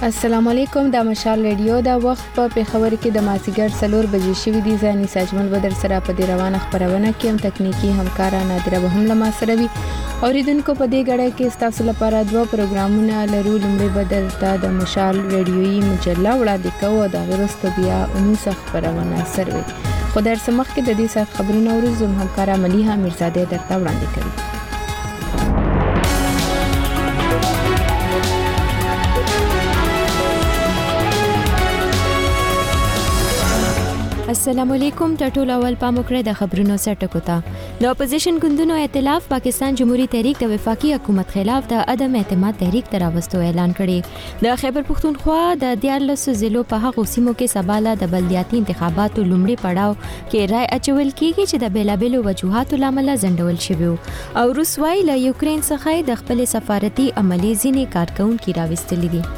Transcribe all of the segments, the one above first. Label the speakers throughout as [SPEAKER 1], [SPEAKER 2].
[SPEAKER 1] السلام علیکم د مشال ریډیو د وخت په پیښور کې د مازیګر 4 بجې شوې دي. ځاني ساجمل بدر سره په دې روانه خبرونه کې هم تکنیکی همکارا نادره به هم لمه سره وي. اوریدونکو په دې غړې کې تاسو لپاره دوه پروګرامونه لرو. لومړی بدل د مشال ریډیوي مجله وړاندې کوو د ورسته بیا 19 خبرونه سره وي. خو در سمخ کې د دې سات خبرونه ورزم همکارا مليحه میرزاده درته وړاندې کوي. السلام علیکم. ټول اول پاموکړه د خبرونو سرټکو ته. د اپوزیشن ګوندونو ائتلاف پاکستان جمهوریت تحریک د وفاقي حکومت خلاف د عدم اعتماد تحریک تر راوستو اعلان کړي. د خیبر پختونخوا د 14 ضلعو په هغو سیمو کې سباله د بلدیاتي انتخاباتو لومړي پړاو کې رای اچول کیږي چې د بیلابېلو وجوهاتو لامل ځنډول شوی او روسوای له یوکرين څخه د خپل سفارتي عملي ځینې کارکونکو راوستلي دي.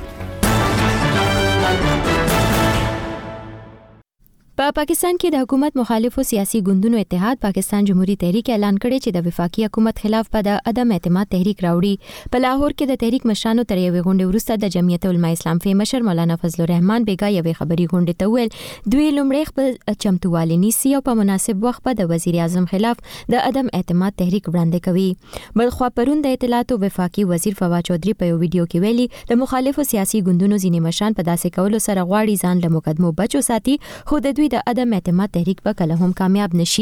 [SPEAKER 1] په پاکستان کې د حکومت مخالفو سیاسي ګوندونو اتحاد پاکستان جمهوریت تحریک اعلان کړی چې د وفاقي حکومت خلاف په د عدم اعتماد تحریک راوړي. په لاهور کې د تحریک مشرانو تر یوې غونډې وروسته د جمعیت العلماء اسلام فی مشر مولانا فضل الرحمن بیگا یوې خبري غونډې ته ویل دوی لومړی خپل چمتووالی نیسي او په مناسب وخت په د وزیر اعظم خلاف د عدم اعتماد تحریک وړاندې کوي. بلخوا پرون د اطلاعات او وفاقي وزیر فواد چودھری په یو ویډیو کې ویلي د مخالفو سیاسي ګوندونو ځینې مشران په داسې کولو سره غواړي ځان له مقدمو بچو ساتي خو د دوی د عدم اعتماد تحریک په کله هم کامیاب نشي.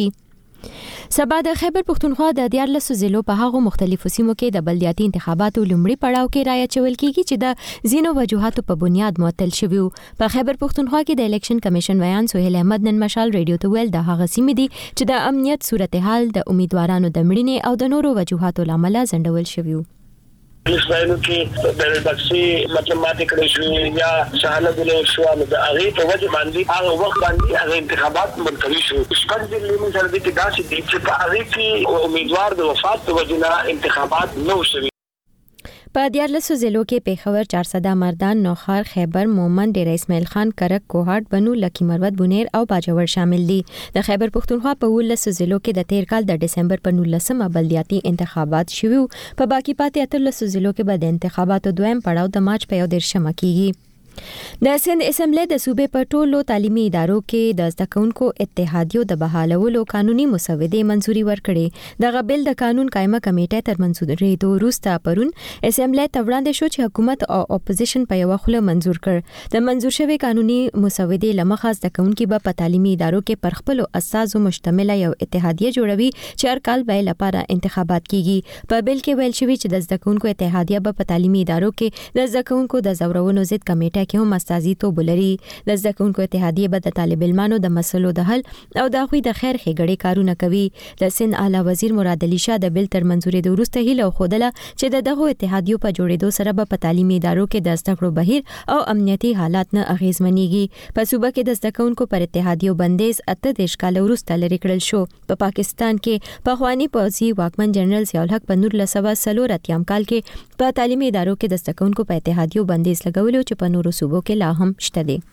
[SPEAKER 1] سبا د خیبر پختونخوا د 14 ضلعو په هغو مختلفو سیمو کې د بلدیاتي انتخاباتو لومړي پړاو کې رای اچول کیږي چې د زینو وجوهاتو په بنیاد معطل شوی. په خیبر پختونخوا کې د الیکشن کمیشن ویان سہیل احمد نن مشال ریډیو ته ویل د هغه سیمې دي چې د امنیت صورتحال د امیدوارانو د مړینې او د نورو وجوهاتو لامل ځنډول شوی.
[SPEAKER 2] اسرائیل کې د بکسي مطلب ماته کړی شو یا شاله د شو د هغه په وجه باندې هغه وخت باندې هغه انتخابات ملتوي شو. شپږ ځلې موږ سره د داسې دي چې په هغه کې امیدوار د وفات په وجه نه انتخابات نو شوي.
[SPEAKER 1] په 14 ضلعو کې پیښور، چارسده، مردان، نوخار، خیبر، مومن، ډیره اسماعیل خان، کرک، کوهاټ، بنو، لکی مروت، بونیر او باجوړ شامل دي. د خیبر پختونخوا په 19 ضلعو کې د تیر کال د ډسمبر په 19مه بلدیاتي انتخابات شوي. په باقی پاتې 13 ضلعو کې به د انتخاباتو دویم پړاو د مارچ په 1 کېږي. د سند اسمبلی د صوبې په ټولو تعلیمي ادارو کې د زده کوونکو اتحادیو د بحالولو قانوني مسودې منځوري ورکړې. دغه بل د قانون قائمه کمیټه تر منځورېدو وروسته پرون اسمبلی ته وړاندې شو چې حکومت او اپوزیشن په یو خوله منځور کړ. د منځور شوی قانوني مسودې لمخه زده کوونکو به په تعلیمي ادارو کې پر خپل اساسو مشتمله یو اتحادیه جوړوي چې هر کال به لپاره انتخابات کیږي. په بل کې ویل شوی چې د زده کوونکو اتحادیه به په تعلیمي ادارو کې د زده کوونکو د زورونو ضد کمیټه کې هم استازیتوب لري. د زده کوونکو اتحادیه به د طالب علمانو د مسلو د حل او د خوي د خیر ښېګړې کارونه کوي. د سند اعلی وزیر مراد علي شاه د بل تر منځورېدو وروسته هیله خوده چې دغه اتحادیو په جوړېدو سره به په تعلیمي ادارو کې د زده کړو بهیر او امنیتي حالات نه اغیزمنېږي. په صوبه کې د زده کوونکو پر اتحادیو بندیز 18 کال وروسته لري کړل شو. په پاکستان کې پخوانی پوځي واکمن جنرال ضیاء الحق په 1940 کال کې په تعلیمي ادارو کې د زده کوونکو په اتحادیو بندیز لګولو چې په نورو صوبو کې لا هم شته دي.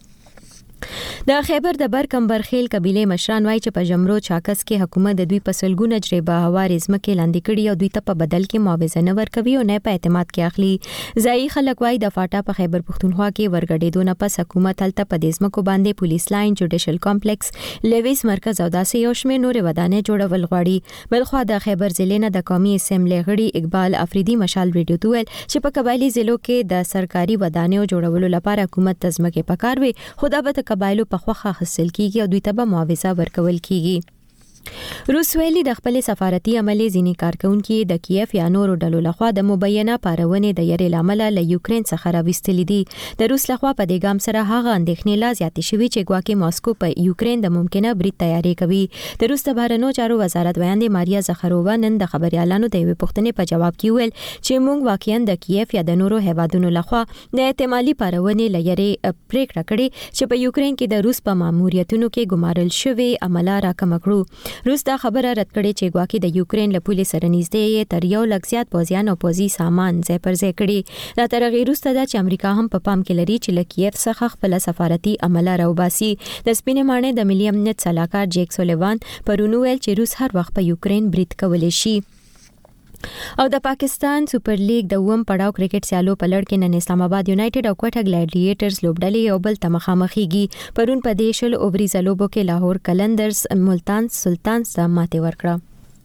[SPEAKER 1] د خیبر د برکمبرخیل قبيله مشران وایي چې په جمرو چاکس کې حکومت د دوی په سلګونه جریبه هوارې ځمکې لاندې کړي او دوی ته په بدل کې معاوضه نه ورکوي او نه په اعتماد کې اخلي. ځایي خلک وایي د فاټا په خیبر پختونخوا کې ورګډېدو نه پس حکومت هلته په دې ځمکو باندې پولیس لاین، جوډیشل کمپلیکس، لیویس مرکز او داسې یو شمېر نورې ودانۍ جوړول غواړي. بلخوا د خیبر ضلع نه د قومي اسمبلی غړي اقبال افریدي مشال ریډیو ته ویل چې په قبایلی ضلعو کې د سرکاري ودانیو جوړولو لپاره حکومت ته ځمکې پکار وي خو دا به د قبایلو په خوخه حاصل کیږي او دوی ته به معاوضه ورکول کیږي. روس ویلي د خپل سفارتي عملي ځینې کارکونکو د کیف یا نورو ډلو لخوا د مبینه پارونې د یری لامل له یوکرين څخه راوستل دي. د روس لخوا په دې ګام سره هغه اندېښنې لا زیاتې شوې چې ګواکې ماسکو په یوکرين د ممکنه برید تیاری کوي. د روس د بهرنیو چارو وزارت ویاندې ماریا زخرووا نن د خبريالانو د یوې پوښتنې په جواب کې ویل چې موږ واقعا د کیف یا د نورو هیوادونو لخوا د احتمالي پارونې لری پریکړه کړې چې په یوکرين کې د روس په ماموریتونو کې ګمارل شوی عمله راکم کړو. روس دا خبره رد کړې چې ګواکې د یوکرين له پولې سره نږدې تر یو لک زیات پوځیان او پوځي سامان ځای پر ځای کړي. دا تر هغې وروسته ده چې امریکا هم په پام کې لري چې له کیف څخه خپله سفارتي عمله راوباسي. د سپینې ماڼۍ د ملي امنیت سلاکار جیک سولیوان پرون ویل چې روس هر وخت په یوکرين برید کولی شي. او د پاکستان سپر لیګ د ووم پړاو کرکټ سیالو په لړ کې نن اسلام آباد یونایټډ او کوټه ګلیډیټرز لوبډلې یو بل ته مخامخېږي. پرون په دې شل اووريز لوبو کې لاهور کلندرز ملتان سلطان سره ماتې ورکړه.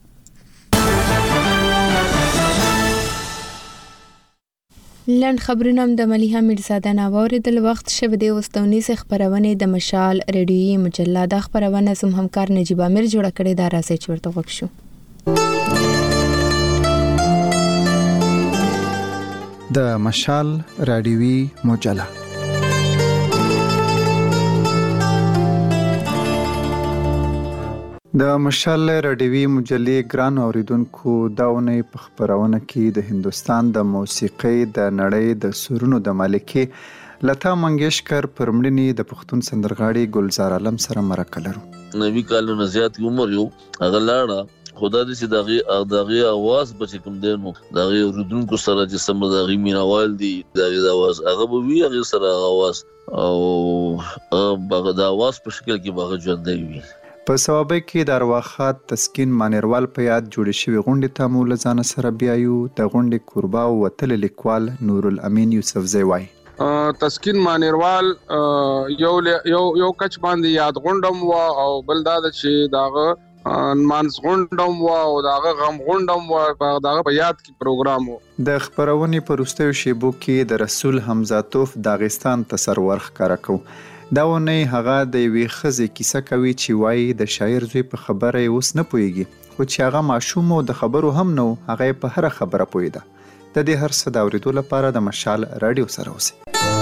[SPEAKER 3] لند خبرونه د مليحه میرزاده ناوریدل وخت شوه د وستونی خبرونه د مشال ریډیوي مجله د خبرونه زم همکار نجيب امیر جوړ کړي دا راځي چې ورته وښو.
[SPEAKER 4] د مشال رادیوي مجله د مشال رادیوي مجلې ګران اوریدونکو داونه په خبرونه کې د هندستان د موسیقۍ د نړۍ د سرونو د مالکې لتا منګیشکر پر مړینې د پښتون سندرغاړي ګلزار عالم سره مرکه لرو.
[SPEAKER 5] نوی کالونو زیات عمر یو هغه لاړه خدا دې چې دغه आवाज بچ کوم دینو دغه اوریدونکو سره چې سم دغه مینوال دي دغه आवाज هغه به وی هغه سره आवाज او هغه د आवाज په شکل کې باغ ژوندۍ وي.
[SPEAKER 4] په سوابه کې د ارواخات تسکین مانیروال په یاد جوړ شوی غونډه ته مول ځان سره بیايو. د غونډې قربا او وتل لیکوال نور الامین یوسف زوی
[SPEAKER 6] تسکین مانیروال یو کچ باندې یاد غونډم وا او بل دا چې داغه مانس غونډم وا او داغه غم غونډم وا داغه په یاد کې پروګرام وو.
[SPEAKER 4] د خبرونې په وروستیو شیبو کې د رسول حمزه توف داغستان تصور ښکارا کو. دا ونه هغه د وی خزه کیسه کوي چې وایي د شاعر زوی په خبره اوس نه پويږي خو چې هغه ماشوم او د خبرو هم نو هغه په هر خبره پويده. د دې هر څه د اوریدو لپاره د مشال رادیو سره اوسئ.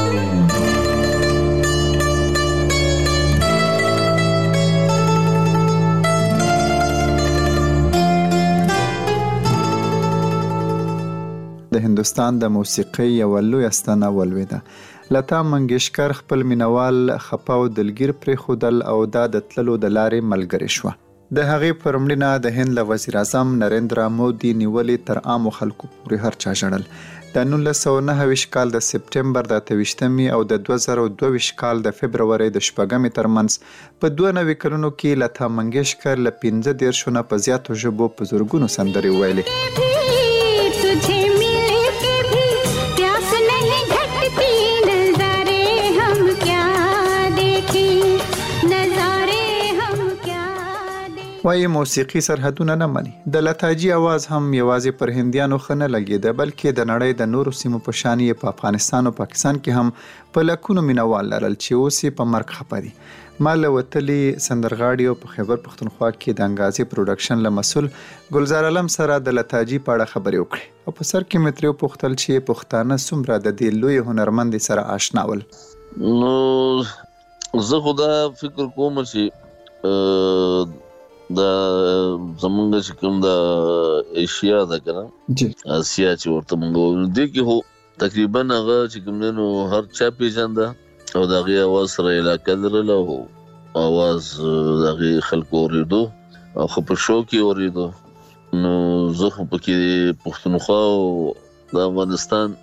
[SPEAKER 4] د هندستان د موسیقۍ یو لوی استانه ولویده. لتا منګیشکر خپل مینوال خپاو دلګیر پر خودل او د تللو د لارې ملګری شو. د هغې پر مړینه د هند وزیر اعظم نریندرا مودي نیولې تر عام خلکو پورې هر چا ژړل. د 1929 کال د سپټمبر د 28 او د 2022 کال د فبرवरी د شپږمې ترمنځ په 92 کلونو کې لتا منګیشکر ل 15 شونه په زیاتو ژبو په زورګونو سندرې ویلې. وایي موسیقي سرحدونه نه مني. د لتاجي आवाज هم یوازې پر هندیانو خنه لګیده بلکې د نړۍ د نورو سیمو په شان یې په افغانستان او پاکستان کې هم په لکونو مینوال لرل چې اوس په مرګ خپري. مال وتلی سندرغاړي او په خیبر پختونخوا کې د انګازي پروډکشن له مسول ګلزار عالم سره د لتاجي په اړه خبرې وکړې او په سر کې متریو پختل چې پښتانه څومره د دې لوی هنرمند سره آشنا ول.
[SPEAKER 5] نو زه خدا فکر کوم چې دا زمونږ چې کوم د ایشیا دا کنه آسیا چې ورته مونږ دي کې هو تقریبا هغه چې کوم نو هر چا پیژنده او دغه आवाज سره علاقه لرله او आवाज دغه خلکو اوریدو او خو شو کې اوریدو. نو زه خو پکې پښتونخوا او د افغانستان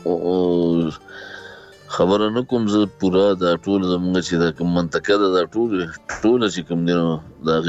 [SPEAKER 5] خبره نه کوم زه پورا د ټول زمونږ چې د کوم منطقه د ټول چې کوم دی نو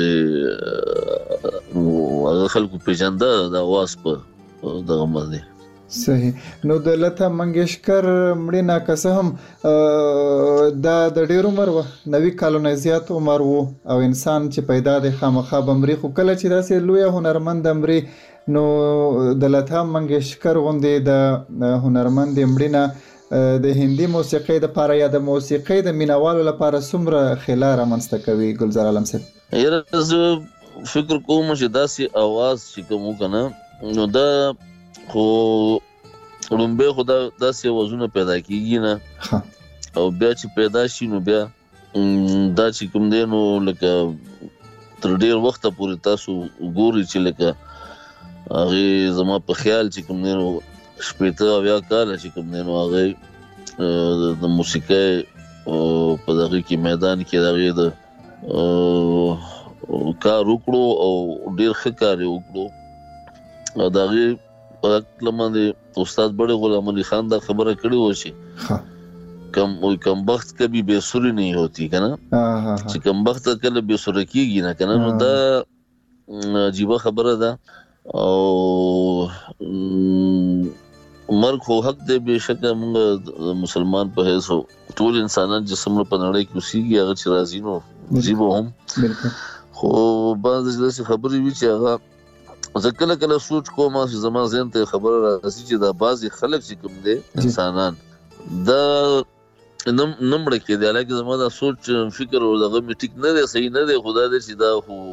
[SPEAKER 5] هغه خلکو پیژنده د आवाज په دغه باندې.
[SPEAKER 4] صحیح. نو د لتا منګیشکر مړینه کسه هم د ډیر عمر و 90 کلونو زیات عمر وو او انسان چې پیدا د خامخا بمري خو کله چې داسې لوی هنرمند امري نو د لتا منګیشکر غوندې د هنرمند مړینه د هندي موسیقۍ د لپاره یا د موسیقۍ د مینوالو لپاره څومره خلاره رامنځته کوي ګلزار عالم صاحب؟
[SPEAKER 5] یره زه فکر کوم چې داسې आवाज چې کوم کنه نو دا خو لومبه خدا داسې وزونه پیدا کیږي نه او بیا چې پیدا شي نو بیا دا چې کوم دی نو لکه تر ډیر وخت پورې تاسو ګوري چې لکه هغه زما په خیال چې کوم دی نو شپېته بیا کال چې کوم دی نو هغه د موسیقۍ په دغه کې میدان کې دغه د کار وکړو او ډیر ښه کار وکړو. دغه په لمنه استاد بڑے غلام علي خان دا خبره کړې و چې کم وخت کبي بے سوري نه ہوتی کنه چې کم وخت کله بے سوري کیږي نه کنه نو دا عجیب خبره ده. او مرګ خو حق دی بهشکه موږ مسلمان په هیڅ ټول انسانان جسم په نړۍ کې اوسېږي هغه چې راځي نو زیبو هم
[SPEAKER 4] بالکل
[SPEAKER 5] خو بعض داسې خبرې وي چې هغه زه کله سوچ کوم چې زما ذهن ته خبره راځي چې دا بعضي خلک چې کوم دي انسانان دا نمړه کې دی لکه زما دا سوچ فکر او دغه میټیک نه دی صحیح نه دی خدای دې چې دا خو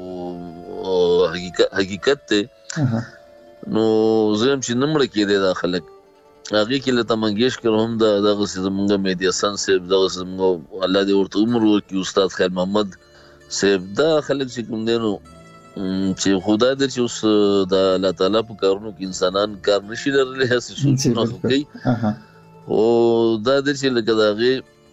[SPEAKER 5] حقیقت ته نو زم چې نمړه کې دی دا خلک هغه کې لته منګیشکر هم دغه زمونږ میډیا سن سیب دغه زمونږ الله دې ورته عمر ورکړي استاد خیر محمد سیب دا خلک چې کوم دی نو چې خدای دې چې اوس د الله تعالی په کارونو کې انسانان کار نشي لرلی هڅه سوچونه کوي او دا دې چې لکه داغه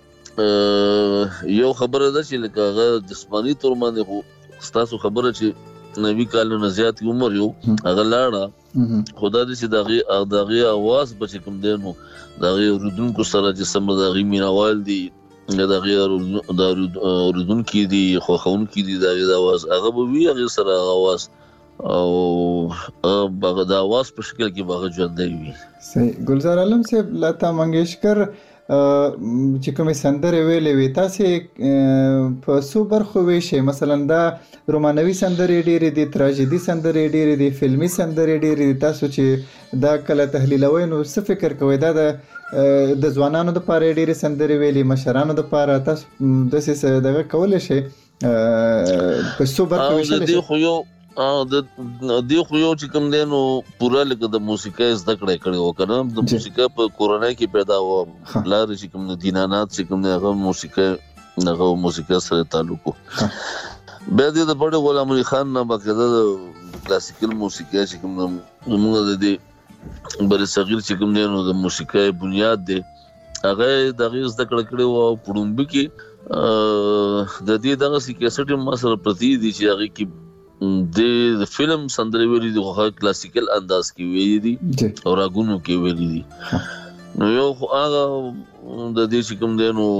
[SPEAKER 5] یو خبره ده چې لکه هغه جسمانی تور باندې خو تاسو خبره چې نبی کالو نه زیات عمر یو هغه لاړه خدای دې چې داغه आवाज بچ کوم دی نو داغه اوردونکو سره چې سم داغه مینوال دي داغه اوردونکو دي خو خون کې دي داغه आवाज هغه به وی هغه سره आवाज او هغه د आवाज په شکل کې هغه ژوند دی
[SPEAKER 4] صحیح ګلزار عالم صاحب لتا منګیشکر چې کومه سندره ویلې وي تاسو په سوبر خو وی شي مثلا دا رومانوي سندره ډېرې دي تراژیدي سندره ډېرې دي فلمي سندره ډېرې دي تاسو چې دا کله تحلیلوي نو څه فکر کوئ دا د ځوانانو د پاره ډېرې سندره ویلي مشرانو د پاره تاسو د څه دغه کول شي په سوبر خو وی شي
[SPEAKER 5] د دې خو یو چې کوم دی نو پورا لکه د موسیقۍ زده کړې وکړم د موسیقۍ په کورونای کې پیدا و لار چې کوم دینانات چې کوم هغه موسیقۍ سره تعلق و به د بڑے غلام علي خان نه باقاعده کلاسیکل موسیقۍ چې کوم موږ د دې بر صغیر چې کوم دی نو د موسیقۍ بنیاد دی هغه دغه زده کړې و پړومبي کې د دې دغه سیکیسټ ما سره پرتی دي چې هغه کې د فلم سندرې ویلي دي خو کلاسیکل انداز کې ویلي دي او راګونو کې ویلي دي نو یو هغه د دې چې کوم دی نو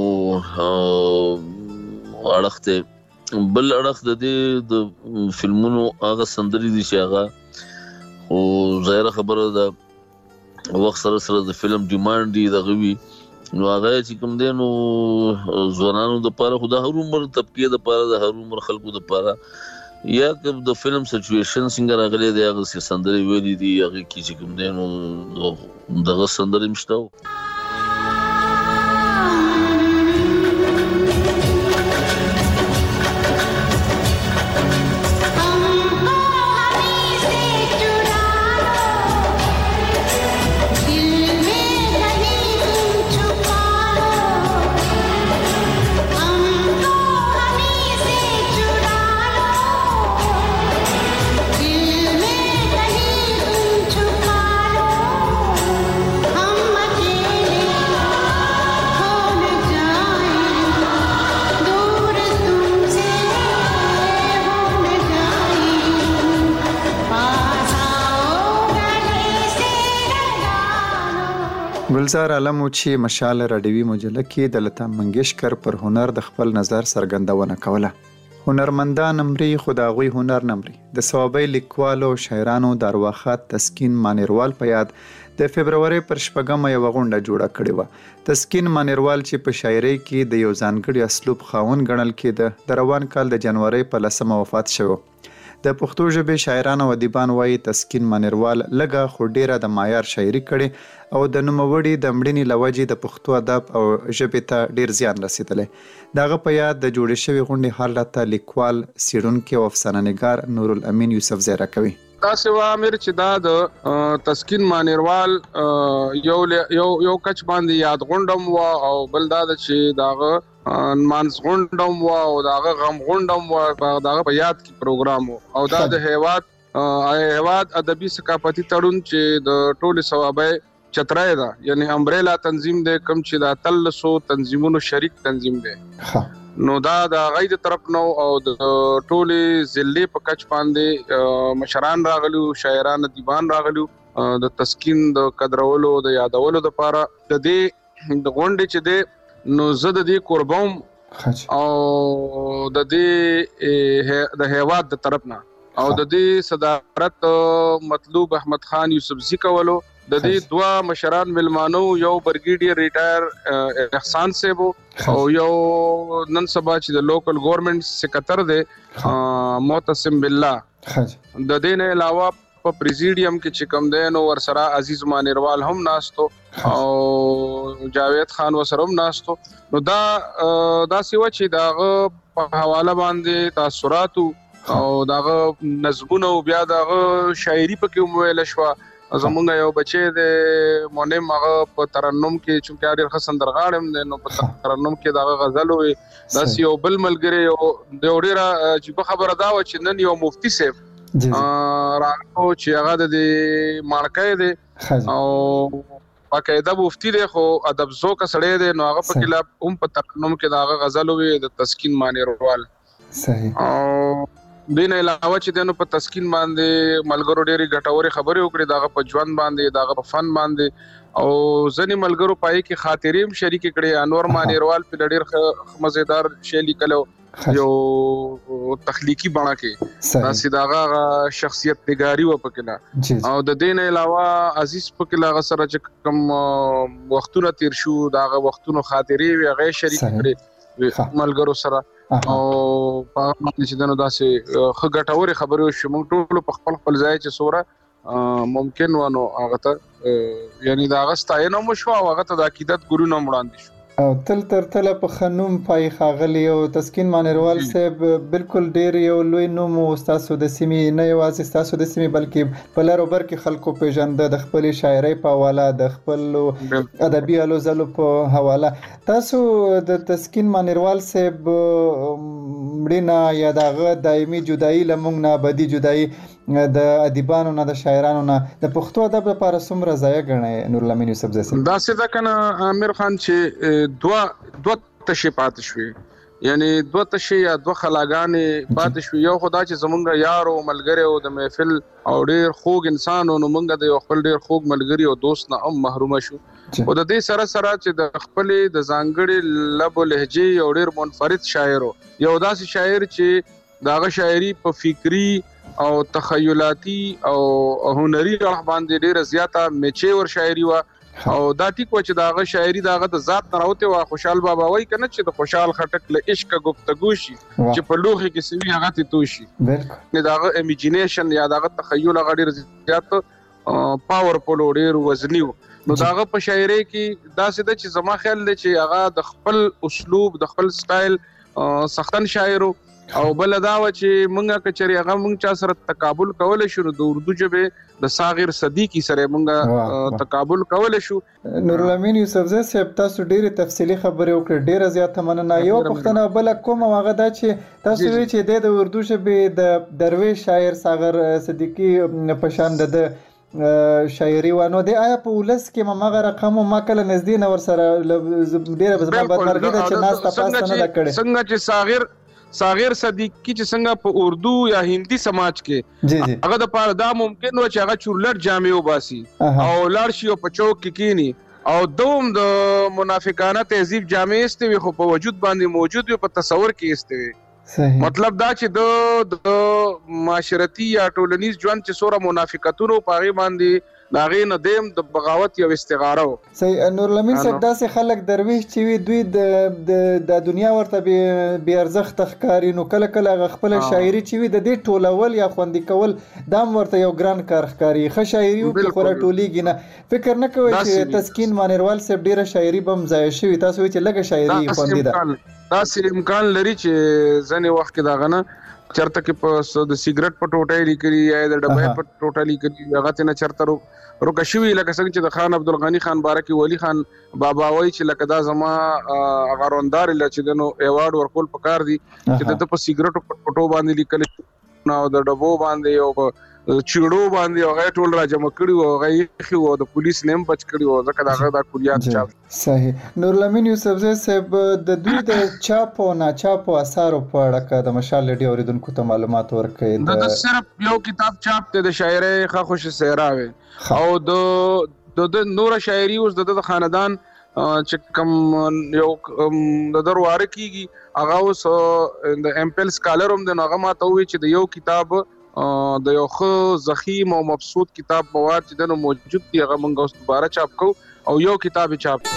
[SPEAKER 5] اړخته بل اړخ د دې د فلمونو هغه سندرې دي چې هغه او ظاهر خبره ده وخت سره د فلم ډیماند دی دغه وی نو هغه چې کوم دی نو ځوانانو د پاره خو د هر عمر طبقه د پاره د هر عمر خلکو د پاره یا که د فلم سچويشن څنګه راغلي دی هغه سندرې ویلي دي هغه کې چې کوم دی نو دغه سندرې مشته
[SPEAKER 4] ګلزار عالم چې مشال راډیوي مجله کې د لتا منګیشکر پر هنر د خپل نظر څرګندونه کوله هنرمندان امري خداغوي هنر نمري د ثوابي لیکوالو شاعرانو دارواخات تسکین مانیروال په یاد د فبرवरी پر شپږم یو غونډه جوړه کړې و تسکین مانیروال چې په شاعرۍ کې د یو ځانګړي اسلوب خاوند ګڼل کېده د روان کال د جنوري په 10 وفات شو د پښتو ژبې شاعران او ادیبان وایي تسکین مانیروال لږه خو ډیره د معیار شاعري کړي او د نوموړي د مړینې لوجې د پښتو ادب او ژبې ته ډیر زیان رسیدلی دغه په یاد د جوړې شوې غونډې حالت لیکوال څېړونکی او افسانه‌نګار نورالامین یوسفزی راکوي
[SPEAKER 6] تاسو امیر چې دا د تسکین مانیروال یو کچ باندې یاد غونډم و او بل دا چې داغه مانس غونډم و او داغه غم غونډم و داغه په یاد کې پروګرام او دا د هیواد ادبي ثقافتي تړون چې د ټولو ثوابي چترای دا یعنی امبریلا تنظیم د کم چې د 300 تنظیمونو شریک تنظیم دی نو دا د غید طرف نو او د ټولي ضلع په کچ باندې مشران راغلو شاعران دیوان راغلو د تسکین د قدرولو د یادولو د لپاره د دې د غونډې چې د نو زده دي قربوم او د دې د هیواد د طرف نه او د دې صدارت مطلوب احمد خان یوسفزی کولو. د دې دوا مشران ملمانو یو برګیډیر ریټایر احسان صاحب او یو نن سبا چې د لوکل ګورنمنت سیکریټر دی معتصم بالله. د دې نه علاوه په پریزیډیم کې چې کوم دی نو ورسره عزیز مانیروال هم ناستو او جاوید خان وسره هم ناستو. نو دا سیوا چې داغه په حواله باندې تاثرات او داغه نظمونه او بیا داغه شاعری پکې ویل شو. زمونږ یو بچی د مونم هغه په ترنم کې چې ډېر ښه سندرغاړم دی نو په ترنم کې دغه غزل وي. داسې یو بل ملګری یو د ډېره عجیبه خبره دا وه چې نن یو مفتي صاحب راغلو چې هغه د ماڼکی دی او باقاعده مفتي دی خو ادب ذوقه سړی دی نو هغه په خلاف هم په ترنم کې دغه غزل وي د تسکین مانیروال.
[SPEAKER 4] صحیح.
[SPEAKER 6] او دین علاوه چې دنو په تسکین باندې ملګرو ډېری ګټوري خبرې وکړي دغه په ژوند باندې دغه په فن باندې او ځنې ملګرو پای کې خاطرې هم شریک کړي. انور مانیروال په ډېر مزیدار شی لیکلو یو تخلیقي بڼه کې تاسو دغه شخصیت نگاری و پکې او د دین علاوه عزیز پکې لاغه سره چې کوم وختونه تیر شو دغه وختونو خاطرې وی غي شریک کړي ملګرو سره او په باندې چې دنو داسې خګټوري خبرې شو موږ ټول په خپل ځای چې سوره ممکن ونه هغه ته یعنی دا غستاینه مو شو او هغه ته د عقیدت ګورونه وړاندې شو
[SPEAKER 4] او تل په خنوم پای خاغلی او تسکین مانیروال صاحب بالکل ډیر یو لوی نوم او تاسو د سیمې نه یوازې تاسو د سیمې بلکې په لارو بر کې خلکو پیژنده د خپل شاعرۍ په حواله د خپل ادبي الوزلو په حواله. تاسو د تسکین مانیروال صاحب مړینا یا دغه دایمي جدایي لمونږ نه بدی جدایي د ادیبانو نه د شاعرانو نه د پښتو ادب لپاره څومره ضایع ګڼئ نور لمن یوسف زاسی؟
[SPEAKER 6] دا څه کنه عامر خان چې دوه تشې پاتې شوې یعنی دوه تشې یا دوه خلاګانې پاتې شوې. یو خدا چې زمونږ یار او ملګری او د محفل او ډیر خوږ انسان او مونږ د یو خپل ډیر خوږ ملګری او دوست نه هم محروم شو او د دې سره چې د خپل د ځانګړي لب او لهجې او ډیر منفرد شاعر یو داسې شاعر چې داغه شاعري په فکری او تخیلاتي او هنري اړخ باندې ډیره زیاته میچې ور شاعري وا او دا ټیک و چې داغه شاعري داغه د ذات نه راوته وا. خوشحال بابا وای کنه چې د خوشحال خټک له عشق گفتگو شي چې په لوخي کې سوي هغه ته توشي بالکل داغه امیجینیشن یا داغه تخیل هغه ډیر زیات پاورفل ډیر وزنی نو داغه په شاعري کې دا څه چې زما خیال دی چې هغه د خپل اسلوب د خپل سټایل سختن شاعر او بل دا و چې مونږه کچري هغه مونږ چا سره تقابل کول شو د اردو ژبه د صاغر صدیقی سره مونږه تقابل کول شو.
[SPEAKER 4] نور لمن یوسف زاسی صاحب تاسو ډیره تفصیلی خبرې وکړې ډیره زیاته مننه. یو پښتنه بل کوم هغه دا چې تاسو وی چې د اردو ژبه د درویش شاعر صاغر صدیقی په شان د شاعري ونه دی آیا په ولس کې مغه رقم ما کله نږدې نور سره ډیره بزما بدمرغي ده چې ناس تاسو نه کړي
[SPEAKER 6] څنګه چې صاغر صدیقی چې څنګه په اردو یا هندي سماج کې هغه د پاره دا ممکن و چې هغه چورلټ جامې وباسي او لارشي او په چوک کې کینی او دوم د منافقانه تهذیب جامې استوي خو په وجود باندې موجود وي په تصور کې استوي. مطلب دا چې د معاشرتي یا ټولنیز ژوند چې سوره منافقتونو پاغي باندې داغه نه دیم د بغاوت یو استغاره و.
[SPEAKER 4] صحیح. نور لمن صاحب داسې خلک درویش چې وي دوی د دنیا ورته بی ارزښت ښکاري نو کله کله خپل شاعري چې وي د دې ټولول یا خوندي کول دام ورته یو ګران کار ښکاري. ښه شاعري او خورا ټولېږي نه فکر نه کوي چې تسکین مانیروال صاحب ډیره شاعري بم ضایع شوی تاسو وی چې لږه شاعري خوندي ده
[SPEAKER 6] داسې امکان لري چې ځنې وخت کې داغه نه چرته کې په د سیګریټ په ټوټه لیکلي یا د ډبې په ټوټه لیکلي هغه ته نه چرته روکشوي لکه څنګه چې د خان عبدالغنی خان بارکی ولی خان بابا وای چې لکه دا زما غاروندار لچ دنو ایوارډ ورکول پکار دي چې د په سیګریټ په ټوټو باندې لیکل نو د ډبو باندې او چیړو باندې هغه ټول راجمع کړي او هغه خو د پولیس نیم بچ کړي او ځکه دا د کلیات چاپ.
[SPEAKER 4] صحیح. نور لمن یوسف زاسی صاحب د دوی د چاپو نه چاپو اثر په اړه که د مشال لډي اوریدونکو ته معلومات ورکړي د
[SPEAKER 6] صرف یو کتاب چاپ ته د شاعرۍ خوش سهراوي او د نور شاعري اوس د خاندان چې کوم یو د درواره کیږي هغه اوس د امپل سکالر هم د هغه ماته وی چې د یو کتاب د یو ښه زخیم او مبسوط کتاب مواد چې دنه موجود دی هغه موږ اوس دوباره چاپ کوو او یو کتاب چاپ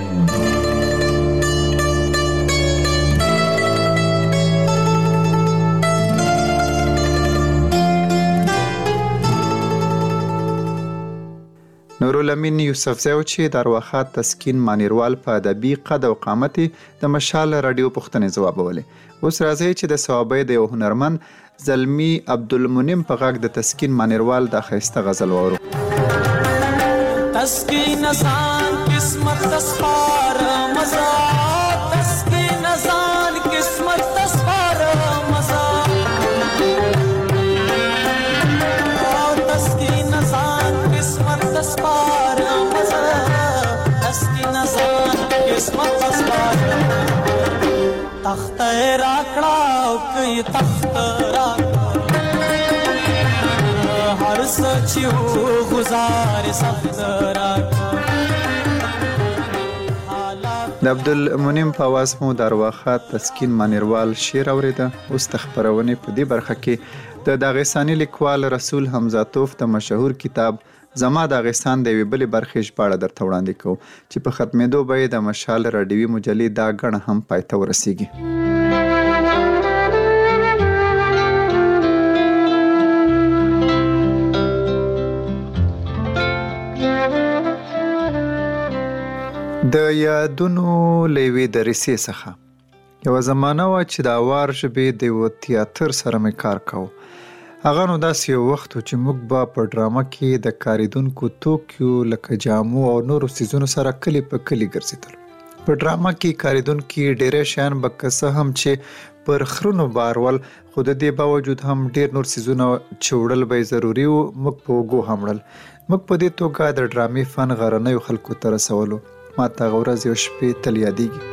[SPEAKER 4] نورالامین یوسفزی چې د ارواښاد تسکین مانیروال په ادبي قد او قامت د مشال رادیو پوښتنې ځوابولې. اوس راځي چې د صوابۍ د یو هنرمند زلمی عبدالمنیم په غږ د تسکین مانیروال د ښایسته غزل واورو.
[SPEAKER 7] تسکین ځان قسمت تسپار مزه تسکین ځان قسمت تسپار مزه تسکین ځان قسمت تسپار مزه تسکین ځان قسمت تسپار تخت راکړه او کوي تخت راکړه هر سچو گزار سخت راکړه
[SPEAKER 4] د عبدالمنیم په اواز مو د ارواښاد تسکین مانیروال شعر اوریده. اوس د خپرونې په دې برخه کې د داغستاني لیکوال رسول حمزاتوف د مشهور کتاب زما داغستان د یوې بلې برخې ژباړه درته وړاندې کوو چې په ختمېدو به یې د مشال راډیوي مجلې دا ګڼه هم پای ته ورسیږي. د یادونو له یوې دریسې څخه یوه زمانه وه چې د اوار ژبې د یوه تیاتر سره مې کار کوو. هغه نو داسې یو وخت و چې موږ به په ډرامه کې د کاریدونکو توکیو لکه جامو او نورو څیزونو سره کلی په کلی ګرځېدلو. په ډرامه کې کاریدونکي ډېری شیان به که څه هم چې پر خرونو بارول خو د دې باوجود هم ډېر نور څیزونه چې وړل به یې ضروري وو موږ په اوږو هم وړل. موږ په دې توګه د ډرامې فن غرنیو خلکو ته رسولو. ما ته هغه ورځ یو شپې تل یادېږي.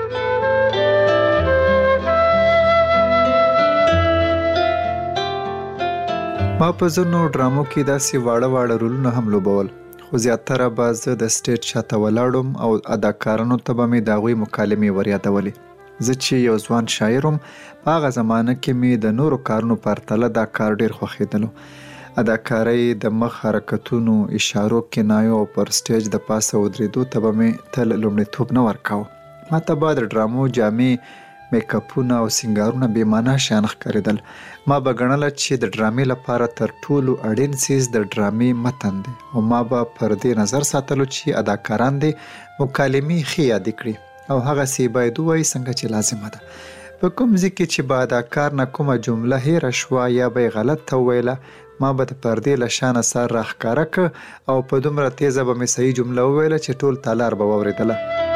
[SPEAKER 4] ما په ځینو ډرامو کې داسې واړه واړه رولونه هم لوبول خو زیاتره به زه د سټیج شاته ولاړم او اداکارانو ته به مې د هغوی مکالمې وریادولې. زه چې یو ځوان شاعر وم په هغه زمانه کې مې د نورو کارونو په پرتله دا کار ډېر خوښېدلو. اداکارۍ د مخ حرکتونو اشارو کنایو او پر سټیج د پاسه ودرېدو ته به مې تل لومړیتوب نه ورکاوه. ما ته به د ډرامو جامې میک اپونه او سینګارونه بې معنا شیان ښکارېدل. ما به ګڼله چې د ډرامې لپاره تر ټولو اړین څیز د ډرامې متن دی او ما به پر دې نظر ساتلو چې اداکاران دې مکالمې ښې یادې کړي او هغسې باید ووایي څنګه چې لازمه ده. په کوم ځای کې چې به اداکار نه کومه جمله هیره شوه یا به یې غلطه وویله ما به د پردې له شانه سر راښکاره که او په دومره تیزه به مې صحیح جمله وویله چې ټول تالار به واورېدله.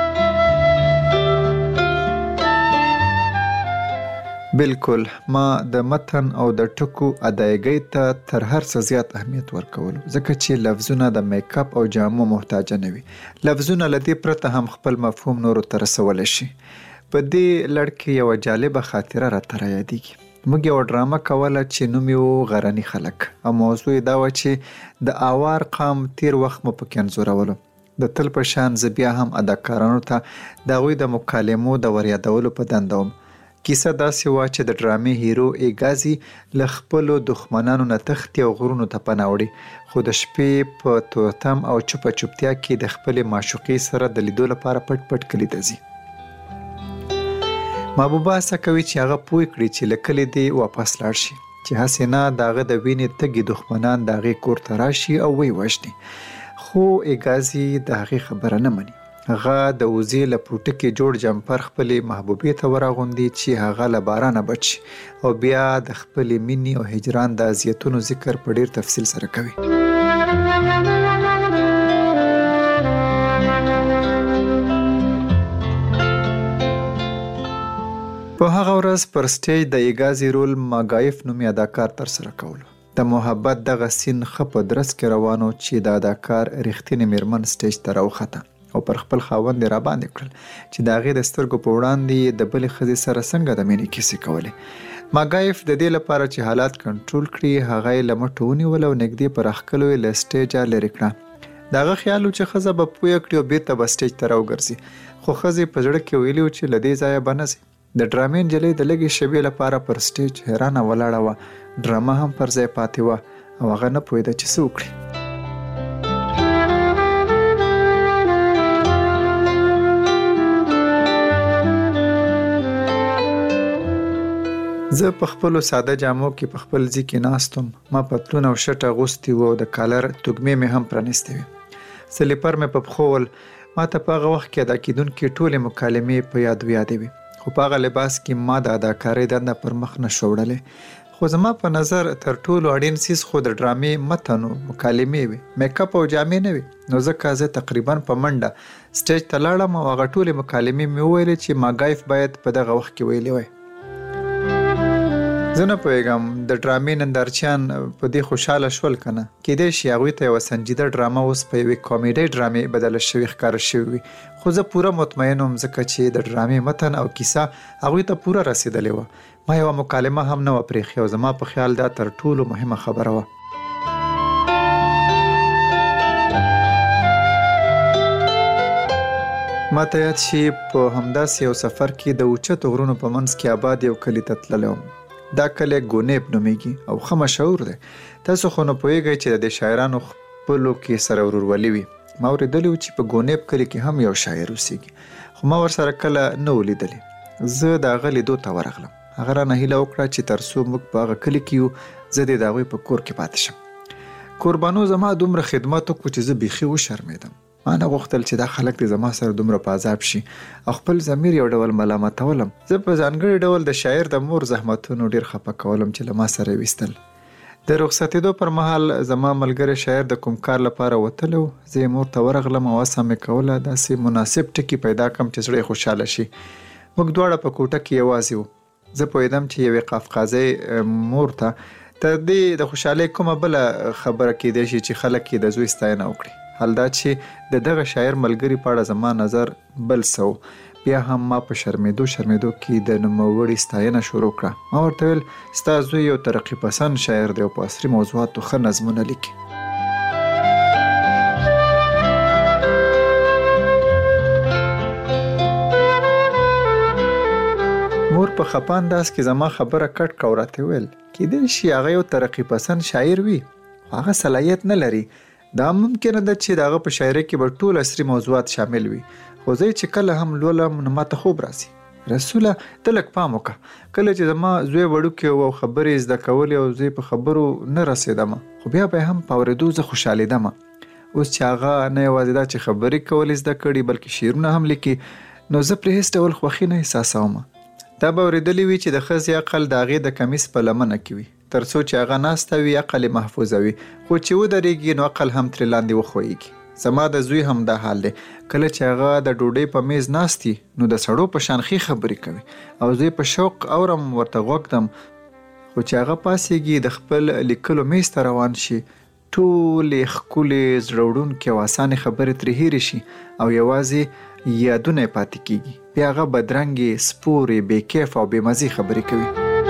[SPEAKER 4] بلکل ما د متن او د ټکو ادایګۍ ته تر هر څه زیات اهمیت ورکولو ځکه چې لفظونه د میک اپ او جامو محتاجه نه وي. لفظونه له دې پرته هم خپل مفهوم نورو ته رسولی شي. په دې لړ کې یوه جالبه خاطره راته رایادېږي. موږ یوه ډرامه کوله چې نوم یې و غرني خلک او موضوع یې دا وه چې د اوار قام تیر وخت مو پکې انځورولو. د تل په شان زه بیا هم اداکارانو ته د هغوی د مکالمو د وریادولو په دنده وم. کیسه داسې وه چې د ډرامې هیرو ایګازي له خپلو دښمنانو نه تښتي او غرونو ته پناه وړي خو د شپې په تورتم او چوپه چوپتیا کې د خپلې معشوقې سره د لیدو لپاره پټ پټ کلي ته ځي. محبوبه هڅه کوي چې هغه پوه کړي چې له کلي دې واپس لاړ شي چې هسې نه د هغه د وینې تږي دښمنان د هغې کور ته راشي او ویې وژني. خو ایګازي د هغې خبره نه مني. هغه د وزې له پوټکې جوړ جمپر خپلې محبوبې ته وراغوندي چې هغه له بارانه بچ شي او بیا د خپلې مینې او هجران د اذیتونو ذکر په ډېر تفصیل سره کوي. په هغه ورځ پر سټیج د ایګازي رول ماګایف نومي اداکار ترسره کولو. د محبت دغه سین ښه په درس کې روانو چې د اداکار رښتینې میرمن سټیج ته راوخته او پر خپل خاوند یې راباندې کړل چې د هغې د سترګو په وړاندې د بلې ښځې سره څنګه د مینې کیسې کولې. ماګایف د دې لپاره چې حالات کنټرول کړي هغه یې له مټو ونیول او نږدې په راښکلو یې له سټیجه لرې کړه. د هغه خیال و چې ښځه به پوه کړي او بېرته به سټیج ته راوګرځي خو ښځې په زړه کې ویلي و چې له دې ځایه به نه ځي. د ډرامې نجلۍ د لږې شېبې لپاره پر سټیج حیرانه ولاړه وه. ډرامه هم پر ځای پاتې وه او هغه نه پوهېده چې څه وکړي. زه په خپلو ساده جامو کې په خپل ځای کې ناست وم. ما پتلون او شرټ اغوستی و او د کالر توګمې مې هم پرانیستې وې. سلیپر مې په پښو ول. ما ته په هغه وخت کې ادا کېدونکې ټولې مکالمې په یادې وې، خو په هغه لباس کې ما د اداکارۍ دنده پر مخ نه شوه وړلی. خو زما په نظر تر ټولو اړین څیز خو د ډرامې متن و، مکالمې وې، میک اپ او جامې نه وې. نو ځکه زه تقریبا په منډه سټیج ته لاړم او هغه ټولې مکالمې مې وویلې چې ماګایف باید په دغه وخت کې ویلې وای. زه نه پوهېږم د ډرامې نندارچیان په دې خوشحاله شول که نه. کیدای شي هغوی ته یوه سنجیده ډرامه اوس په یوې کامیډۍ ډرامې بدله شوې ښکاره شوې وي. خو زه پوره مطمئن وم ځکه چې د ډرامې متن او کیسه هغوی ته پوره رسېدلې وه. ما یوه مکالمه هم نه وه پرېښې او زما په خیال دا تر ټولو مهمه خبره وه. ما ته یاد شي په همداسې یو سفر کې د اوچتو غرونو په منځ کې آباد یو کلي ته تللی وم. دا کلی ګونیب نومیږي او ښه مشهور دی. تاسو خو نه پوهېږئ چې د دې شاعرانو خپلو کې سره ورورولي وي. ما اورېدلي و چې په ګونیب کلي کې هم یو شاعر اوسېږي، خو ما ورسره کله نه و لیدلی. زه د هغه لیدو ته ورغلم. هغه رانه هیله وکړه چې تر څو موږ په هغه کلي کې یو زه دې د هغوی په کور کې پاتې شم. کوربانو زما دومره خدمت وکړو چې زه بیخي وشرمېدم. ما نه غوښتل چې دا خلک دې زما سره دومره په عذاب شي او خپل ضمیر یو ډول ملامتولم. زه په ځانګړي ډول د شاعر د مور زحمتونو ډېر خفه کولم چې له ما سره یې ویستل. د رخصتېدو پر مهال زما ملګری شاعر د کوم کار لپاره وتلی و. زه یې مور ته ورغلم او هڅه مې کوله داسې مناسب ټکي پیدا کړم چې زړه یې خوشحاله شي. موږ دواړه په کوټه کې یوازې وو. زه پوهېدم چې یوې قافقازۍ مور ته تر دې د خوشحالۍ کومه بله خبره کیدای شي چې خلک یې د زوی ستاینه وکړي. حال دا چې د دغه شاعر ملګري په اړه زما نظر بل څه و. بیا هم ما په شرمېدو کې د نوموړي ستاینه شروع کړه. ما ورته ویل ستا زوی یو ترقي پسند شاعر دی او په عصري موضوعاتو ښه نظمونه لیکي. مور په خپه انداز کې زما خبره کټ کړه او راته ویل کیدای شي هغه یو ترقي پسند شاعر وي، هغه صلاحیت نه لري. دا ممکنه ده چې د هغه په شاعرۍ کې به ټول عصري موضوعات شامل وي. خو زه چې کله هم لولم نو ماته خوب راسي. رسوله ته لږ پام وکړه. کله چې زما زوی وړوکی و او خبرې زده کولې او زه په خبرو نه رسېدم، خو بیا به هم په اورېدو زه خوشحالېدم. اوس چې هغه نه یوازې دا چې خبرې کول زده کړي بلکې شعرونه هم لیکي، نو زه پرې هېڅ ډول خوښي نه احساسوم. دا به اورېدلي وي چې د ښځې عقل د هغې د کمیس په لمنه کې وي. تر څو چې هغه ناسته وي عقل یې محفوظه وي، خو چې ودرېږي نو عقل هم ترې لاندې وښویېږي. زما د زوی هم دا حال دی. کله چې هغه د ډوډۍ په میز ناست وي نو د سړو په شان ښې خبرې کوي او زه په شوق اورم، ورته غوږ دم. خو چې هغه پاسېږي د خپل لیکلو میز ته روان شي، ټولې ښکلې زړه وړونکې او اسانې خبرې ترې هېرې شي او یوازې یادونه یې پاتې کېږي. بیا هغه بدرنګې، سپورې، بې کیف او بې مزې خبرې کوي.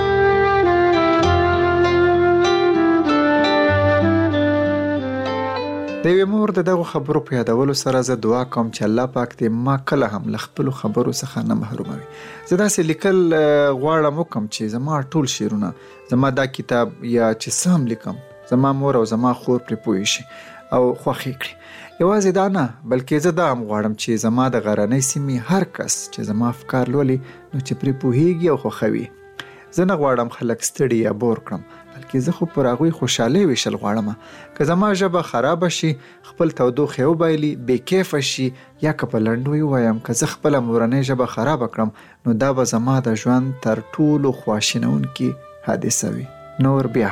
[SPEAKER 4] د یوې مور د دغو خبرو په یادولو سره زه دعا کوم چې الله پاک دې ما کله هم له خپلو خبرو څخه نه محروموي. زه داسې لیکل غواړم وکم چې زما ټول شعرونه، زما دا کتاب یا چې څه هم لیکم، زما مور او زما خور پرې پوه شي او خوښ یې کړي. یوازې دا نه بلکې زه دا هم غواړم چې زما د غرنۍ سیمې هر کس چې زما افکار لولي نو چې پرې پوهیږي او خوښوي. زه نه غواړم خلک ستړي یا بور کړم، بلکې زه خو پر هغوی خوشحالۍ ویشل غواړم. که زما ژبه خرابه شي، خپل تودوخې وبایلي، بې کیفه شي، یا که په لنډو ووایم که زه خپله مورنۍ ژبه خرابه کړم نو دا به زما د ژوند تر ټولو خواشینونکې حادثه وي. نور بیا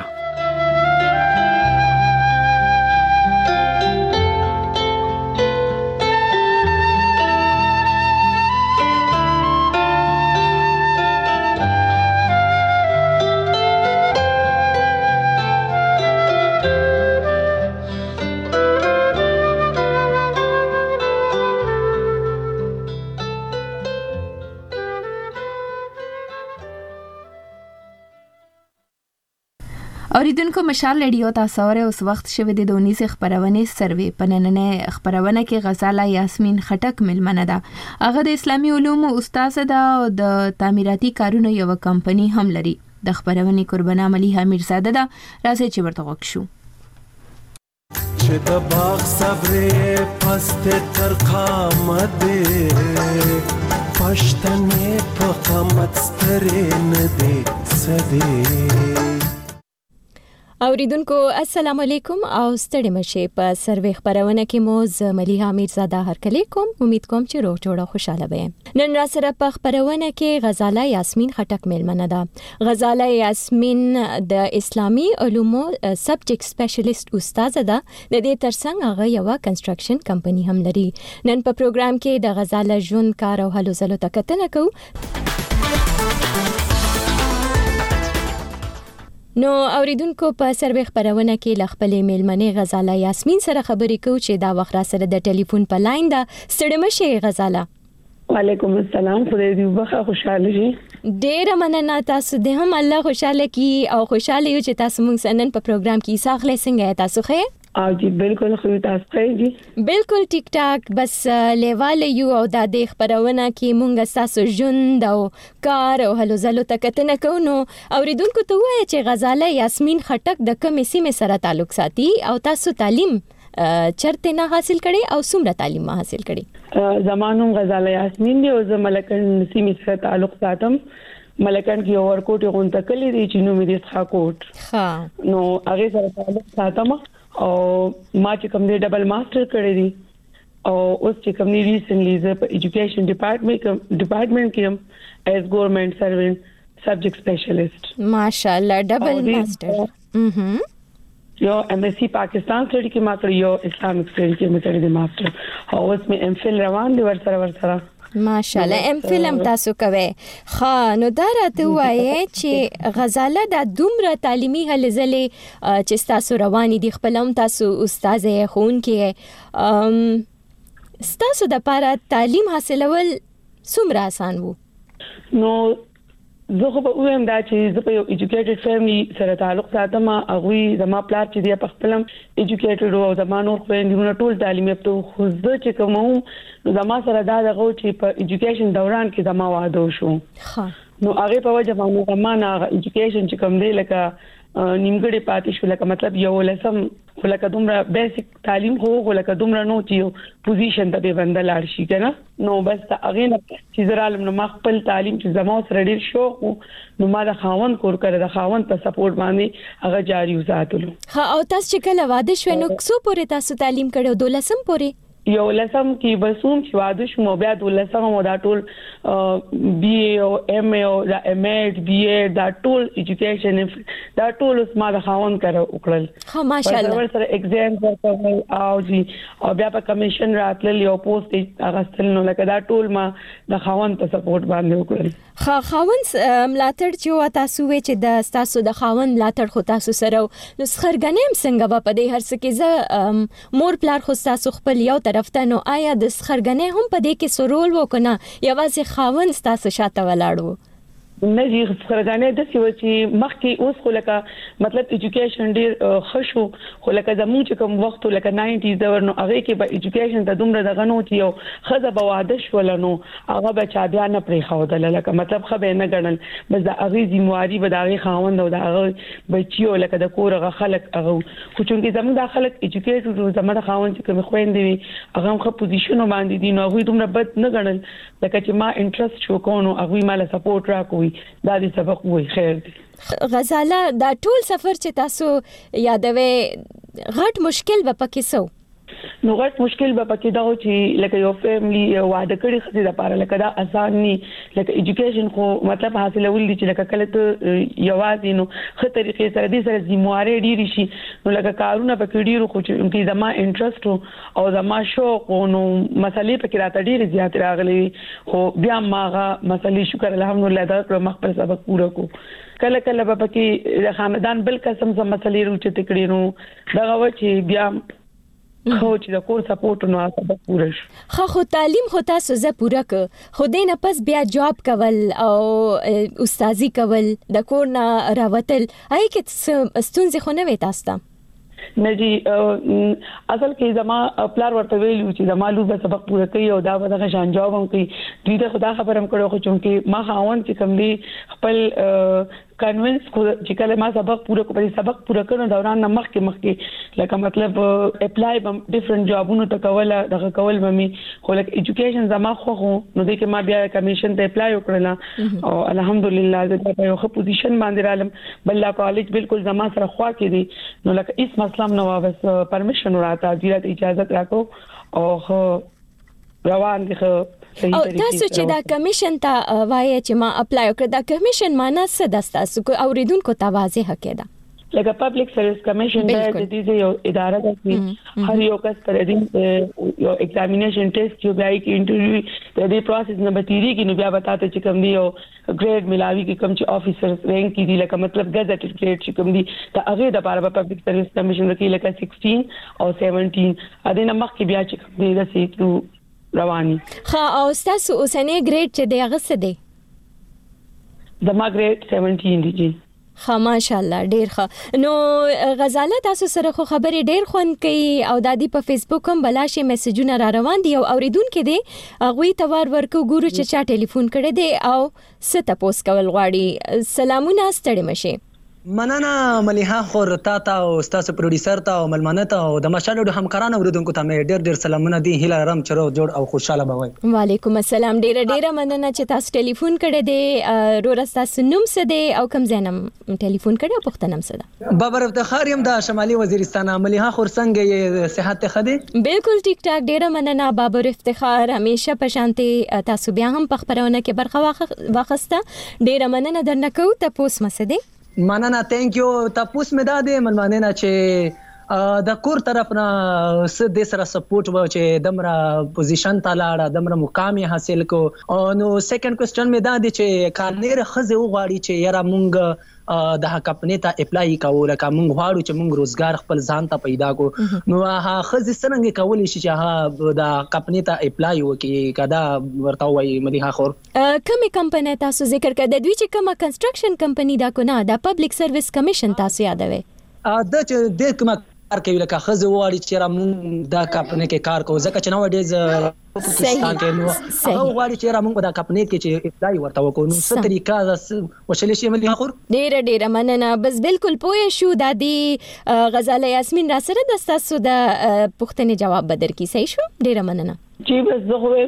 [SPEAKER 3] اوریدونکو مشال رادیو تاسو اوره اوس وخت شوه د 19 خبرونه سروې پنننه خبرونه کې غزاله یاسمین خټک ملمنه ده. هغه د اسلامي علومو استاد ده او د تعمیراتي کارونو یو کمپنی هم لري. د خبرونه قربانه ملیحه میرزاده ده. راځي چې ورته وکړو.
[SPEAKER 7] چې د باغ صبر پست تر قامت پښتنې په قامت سترې نه دي سدي.
[SPEAKER 1] اوریدونکو السلام علیکم او ستړي مشه په سروې خبرونه کې مو ز ملیحه میرزاده هرکلی کوم. امید کوم چې روغ جوړه خوشاله وي. نن را سره په خبرونه کې غزاله یاسمین خټک ملمنه ده. غزاله یاسمین د اسلامي علومو سبجیکټ سپیشلیست استاد ده. د دې ترڅنګ هغه یو کنستراکشن کمپنی هم لري. نن په پروګرام کې د غزاله ژوند کار او هلو ځلو تکتنه کوو. نو اوریدونکو په سروې خبرونه کې لخپلې میلمنې غزاله یاسمین سره خبرې کوو چې دا وخت را سره د ټلیفون په لاین ده. ستړي مشه غزاله.
[SPEAKER 8] وعلیکم السلام. خدای دې وبخښه خوشاله شي.
[SPEAKER 1] ډېر مننه. تاسو دې هم الله خوشاله کی او خوشاله یو چې تاسو موږ نن په پروګرام کې ساخله څنګه تاسو خې؟
[SPEAKER 8] او جی بالکل خو تاسو خې جی
[SPEAKER 1] بالکل ټیک ټاک. بس لیواله یو او د دې خبرونه کې مونږ تاسو ژوند او کار او هلو ځلو تکتنه کوو. نو اوریدونکو ته وایي چې غزاله یاسمین خټک د کومې سیمې سره تعلق ساتي او تاسو تعلیم چرته نه حاصل کړي او څومره تعلیم حاصل کړي؟
[SPEAKER 8] زمانوم غزاله یاسمین دی او زه ملکن سیمې سره تعلق ساتم. ملکان کې ورکوټ یو غونټه کلی دی چې نو مې د ښا کوټ. ها نو هغه سره تعلق ساتم او ما چې کوم دی ډبل ماستر کړی دی او اوس چې کوم دی ریسنټلی زه په ایجوکیشن ډپارټمنټ کې هم ایز ګورنمنت سروینټ سبجیکټ سپیشلیست.
[SPEAKER 1] ماشاءالله ډبل ماستر.
[SPEAKER 8] یو ام ایس سی پاکستان سره کې ما کړی، یو اسلامیک سره کې مې کړی دی ماستر. او اوس مې ام فل روان دی ورسره.
[SPEAKER 1] ماشاءالله ام فلم تاسو کوي. خا نو دا راته وایي چې غزاله د دومره تعلیمي هلې چې تاسو رواني دي خپلم تاسو استاد خون کې تاسو د لپاره تعلیم حاصلول څومره آسان وو؟
[SPEAKER 8] نو زه خو به وایم دا چې زه په یو ایجوکیټډ فیملی سره تعلق ساتم. هغه زما پلار چې دی په خپلم ایجوکیټډ او زما نور خويندونه ټول تعلیم یافتو. خو زه چې کوم نو زما سره دا دغه چې په ایجوکیشن دوران کې زما واده شو. نو هغه په وجه باندې زما نه ایجوکیشن چې کوم دی لکه نیمګړی پاتې شو. لکه مطلب یو لسم لکه دومره بیسیک تعلیم خو لکه دومره نو چې پوزیشن ته به بندل شي کنه. نو بس هغه نه چې زرالم نو ما خپل تعلیم چې زما سره ډیر شوق نو ما د خاوند کور کړه د خاوند په سپورټ باندې هغه جاری وساتلو.
[SPEAKER 1] ها او تاسو چې کله واده شوه نو څو پورې تاسو تعلیم کړو؟ 12 پورې؟
[SPEAKER 8] یو لسم کې بسوم چې واده شوم بیا د لسم مو دا ټول بي اي او ام اي او دا ام اي بي اي دا ټول ایجوکیشن دا ټول ما د خاوند کړه وکړل.
[SPEAKER 1] ها ماشاءالله.
[SPEAKER 8] ورسره ایگزام ورکول او جی او بیا په کمیشن راتل یو پوسټ اغستل نو لکه دا ټول ما د خاوند په سپورټ باندې وکړل.
[SPEAKER 1] خاوند ملاتړ چې تاسو وې چې د تاسو د خاوند ملاتړ خو تاسو سره نو خرګنیم څنګه په دې هر څه کې زه مور پلار خو تاسو خپل یو طرف ته نو آیا د خرګنې هم په دې کې سرول وکنه یوازې خاوند تاسو شاته ولاړو؟
[SPEAKER 8] نه جی خرګانې د څه چې مخکې اوس خو لکه مطلب ایجوکیشن ډیر خشو خو لکه زموږ چې کوم وخت لکه 90s دور نو هغه کې به ایجوکیشن ته دومره دغه نو چې یو خزه به واده شول نو هغه به چا بیا نه پرې خودل لکه مطلب خبه نه ګڼل بس د هغه ذمہواری به د هغه خاوند او د هغه بچیو لکه د کورغه خلک هغه خو چې زموږ د خلک ایجوکیټډ زموږ د خاوند چې کوم خويندې هغه هم پوزیشن باندې دي نو هغه دومره بد نه ګڼل لکه چې ما انټرست شو کوو هغه مال سپورټ راکوي دا دې سبق وای خیر دی.
[SPEAKER 1] غزاله دا ټول سفر چې تاسو یادوي غټ مشکل به پکې سو؟
[SPEAKER 8] نو غټ مشکل به پکې دا و چې لکه یو فیملی واده کړي خدي د پاره لکه دا آسان ني لکه ایجوکیشن خو مطلب حاصلول دي چې لکه کله ته یوازې نو خه طریقې سره دې سره ذمہواری ډیری شي نو لکه کارونه پکې ډیرو خو چې زما انټرست او زما شوق نو مسلې پکې راته ډیر زیات راغلي خو بیا ماغه مسلې شکر الحمدلله دا پر مخ پر سبق پورا کو کله کله به پکې د خاندان بل قسم سم مسلې روچته کړي نو دا و چې بیا خو چې د کور سپورټ نو سبق پوره شي.
[SPEAKER 1] خو تعلیم خو تاسو زه پوره ک خو دې نه پس بیا جاب کول او استادي کول د کور نه راوتل هي کې ستونزې خو نه وي تاسو ته؟
[SPEAKER 8] نه جی اصل کې زما پلار ورته ویلو چې زما لور به سبق پوره کوي او دا به د شان جواب هم کوي. دوی ته خدا خبرم کړو خو چونکې ما خاون چې کوم دی خپل کنوینس کو چې کله ما سبق پوره کوم سبق پوره کړو دوران نه مخکې لکه مطلب اپلای بم ډیفرنٹ جابونو ته کول دغه کول مې خو لکه ایجوکیشن زما خو نو دې کې ما بیا کمیشن ته اپلای وکړل او الحمدلله زه په یو ښه پوزیشن باندې رالم. بل کالج بالکل زما سره خوا کې دي نو لکه هیڅ مسله نه و بس پرمیشن وراته دیره اجازه راکو او روان دي خو
[SPEAKER 1] او تاسو چې دا کمیشن ته وایي چې ما اپلای وکړ دا کمیشن معنا څه ده تاسو کو اوریدونکو ته واضح کړه؟
[SPEAKER 8] لکه پبلک سرویس کمیشن د دې یو اداره ده چې هر یو کس پر دې یو ایگزامینیشن ټیسټ یو بیا کې انټرویو د دې پروسس نه بتیری کې نو بیا بتاته چې کوم دی یو ګریډ ملاوي کې کوم چې افیسر رینک کې دی لکه مطلب گزټډ ګریډ چې کوم دی ته هغه د لپاره پبلک سرویس کمیشن کې لکه 16 او 17 ا دې نمخ کې بیا چې کوم دی د سیټو رواني.
[SPEAKER 1] خا او تاسو اوسنۍ ګریډ چې دی هغه څه دی؟
[SPEAKER 8] زما ګریډ 17 دی جی.
[SPEAKER 1] خا ماشاءالله ډیر ښه. نو غزاله تاسو سره خو خبرې ډیر خوند کوي او د دې په فیسبوک هم بلاشي میسجونه را روان دي او اوریدونکو دي هغه توار ورکو ګورو چې چا ټلیفون کړي دي او ست تاسو کول غواړي. سلامونه ستړي مشه.
[SPEAKER 9] مننه مليحه خور تا او استاد پروډوسر ته او ملمنه ته او د مشالو همکارانو اوریدونکو ته مې ډېر سلامونه دي. هیله لرم چې روغ جوړ او خوشاله بوي.
[SPEAKER 1] وعلیکم السلام. ډېر مننه چې تاسو ټلیفون کړی دی. رور تاسو نوم څه دی او کوم ځای نه ټلیفون کړی او پوښتنه څه ده؟
[SPEAKER 9] بابر افتخار يم د شمالي وزیرستان. مليحه خور څنګه یې صحت ښه دی؟
[SPEAKER 1] بالکل ټیک ټاک. ډېر مننه بابر افتخار. همیشه په شانتي تاسو بیا هم په خبرونه کې برخه واخسته. ډېر مننه درنه کو ته پوس مسه دی.
[SPEAKER 9] مننه تhank you. تاسو مې دا دې مننه چې د کور طرف نه د سره سپورټ و چې دمره پوزیشن ته لاړه دمره مقام حاصل کو. نو سیکنډ کوېسچن مې دا دی چې کارنیر خزه وغواړي چې یاره مونږ د کمپنی ته اپلای کوو لکه مونږ غواړو چې مونږ روزګار خپل ځان ته پیدا کو نو هغه خزه څنګه کولی شي چې هغه د کمپنی ته اپلای وکړي کدا ورته وایي مليحه خور
[SPEAKER 1] کومه کمپنی تاسو ذکر کړه د دوی چې کومه کنستراکشن کمپنی دا کو نه د پبلک سرویس کمیشن تاسو یادوي
[SPEAKER 9] د چې د کومه کار کوي لکه خزه وواړي چې را مونږ دا کمپنی کې کار کوو ځکه چې نو ډیز پاکستان کې نو هغه وواړي چې را مونږ دا کمپنی کې چې اپلای ورته وکړو نو څه طریقه وشلې شي مليحه خور
[SPEAKER 1] ډېر مننه بس بالکل پوه شو د دې غزاله یاسمین را سره د تاسو د پوښتنې جواب بدر کی صحیح شو ډېر مننه
[SPEAKER 8] جی بس زه وایم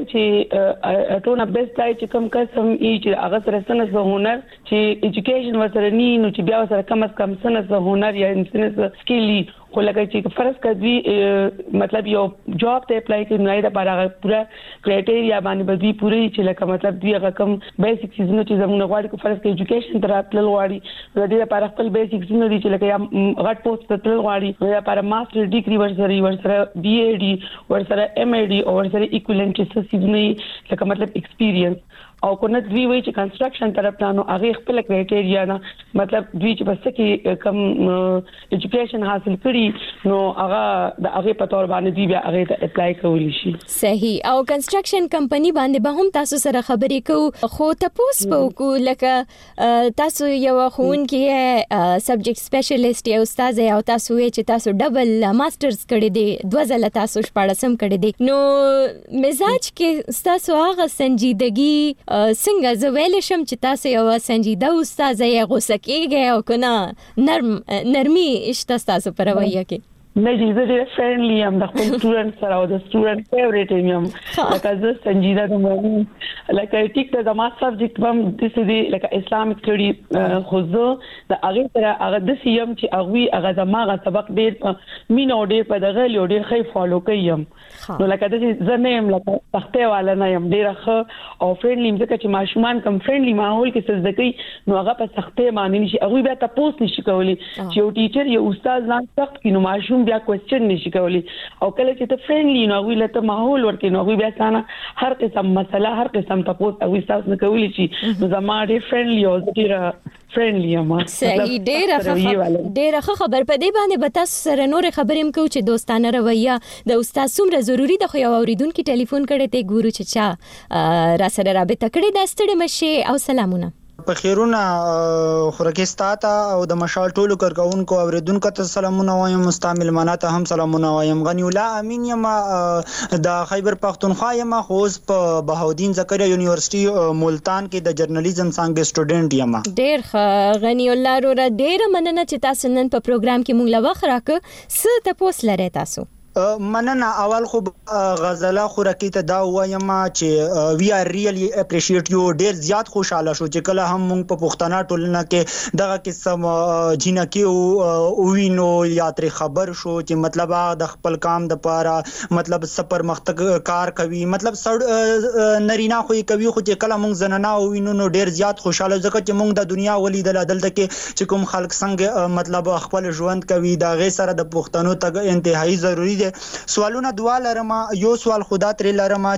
[SPEAKER 8] چې ټول بیسټ دی چې کوم قسم چې هغه سره څنګه هنر چې ایجوکیشن ورسره ني نو چې بیا سره کم از کم څنګه هنر یا څنګه سکیلی خو لکه چې فرض کړي مطلب یو جاب ته اپلای کوي نو دا لپاره پورا کرایټیریا باندې بدوی پوری چې لکه مطلب دی هغه کم بیسیک چیزونه چې زموږ غواړي کو فرض کړي ایجوکیشن تر اتل غواړي د دې لپاره خپل بیسیک چیزونه دي چې لکه یا غټ پوسټ ته تل غواړي نو لپاره ماستر ډیګري ورسره بي اي ډي ورسره ام اي ډي او ورسره ایکویلنت چیزونه لکه مطلب ایکسپیرینس او کنه دوی وایي چې کنستراکشن طرف ته نو هغه خپل کرایټیریا نه مطلب دوی چې بس کې کم ایجوکیشن حاصل کړي نو هغه د هغه په تور باندې دی بیا هغه ته اپلای کولی شي
[SPEAKER 1] صحیح او کنستراکشن کمپنی باندې به هم تاسو سره خبرې کوو خو تاسو په کو لکه تاسو یو خون کې سبجیکټ سپیشلیست یا استاد او تاسو وایي چې تاسو ډبل ماسترز کړی دی دوه ځله تاسو شپږم کړی دی نو مزاج کې تاسو هغه سنجیدګي څنګه زه ویل شم چې تاسو یو سنجیده استاد یې غوسه کېږئ او کنه نرمي اشته تاسو پر رویه کې
[SPEAKER 8] نه جی زه ډېر فرندلی یم د خپل سټوډنټ سره او د سټوډنټ فیوریټ یم لکه زه سنجیده یم لکه ټیک ته زما سبجیکټ هم د دې لکه اسلامیک سټډي خو زه د هغه سره هغه د سیم چې هغه زما سبق ډېر مینو ډېر په دغه ډېر ښه فالو کوم نو لکه د زه نه یم لکه تخته والا نه یم ډېر ښه او فرندلی ځکه چې ماشومان کم فرندلی ماحول کې څه زده کوي نو هغه په سخته باندې نشي هغه بیا تاسو نشي کولی چې یو ټیچر یا استاد ځان سخت کینو ماشوم بیا کوېسچن نشي کولی او کله چې ته فرندلی نو وی لته ماحول ورکې نو وی بیا ستانه هر قسم مسله هر قسم تاسو او تاسو نه کولی شي نو زما ډېر فرندلی او ډېر فرندلی ما
[SPEAKER 1] صحیح ډېر خبر په دې باندې به تاسو سره نور خبرې هم کوو چې دوستانه رویه د استاد څومره ضروری ده خو یو اوریدونکو ټلیفون کړي ته ګورو چې چا را سره رابطه کړې دا ستړي مشه او سلامونه
[SPEAKER 10] په خیرونه خورکستا ته او د مشال ټولو کارکونکو اوریدونکو ته سلامونه وایم مستعمل مناته هم سلامونه وایم غنی الله امین یم د خیبر پختونخوا یم خوز په بهاودین زکریا یونیورسيټي ملتان کې د جرنالیزم څنګه سټوډنټ یم
[SPEAKER 1] ډېر غنی الله رو ډېر مننه چې تاسو نن په پروګرام کې مونږ لا وخت راک څه تاسو لري تاسو
[SPEAKER 10] مننه اول خو غزاله خورکی ته دا وایم چې وی آر ریلی اپریشیټ یو ډیر زیات خوشاله شو چې کله هم موږ په پښتنه ټولنه کې دغه قسم جنکی او وینو یاتري خبر شو چې مطلب د خپل کام د پاره مطلب سفر مختګ کار کوي مطلب نرینا خو کوي خو چې کله موږ زنانه او وینو نو ډیر زیات خوشاله ځکه چې موږ د دنیا ولیدل دلته کې چې کوم خلک څنګه مطلب خپل ژوند کوي دا غي سره د پښتنو ته انتهایی ضروری سوالونه دوا لرم یو سوال خدا تر لرم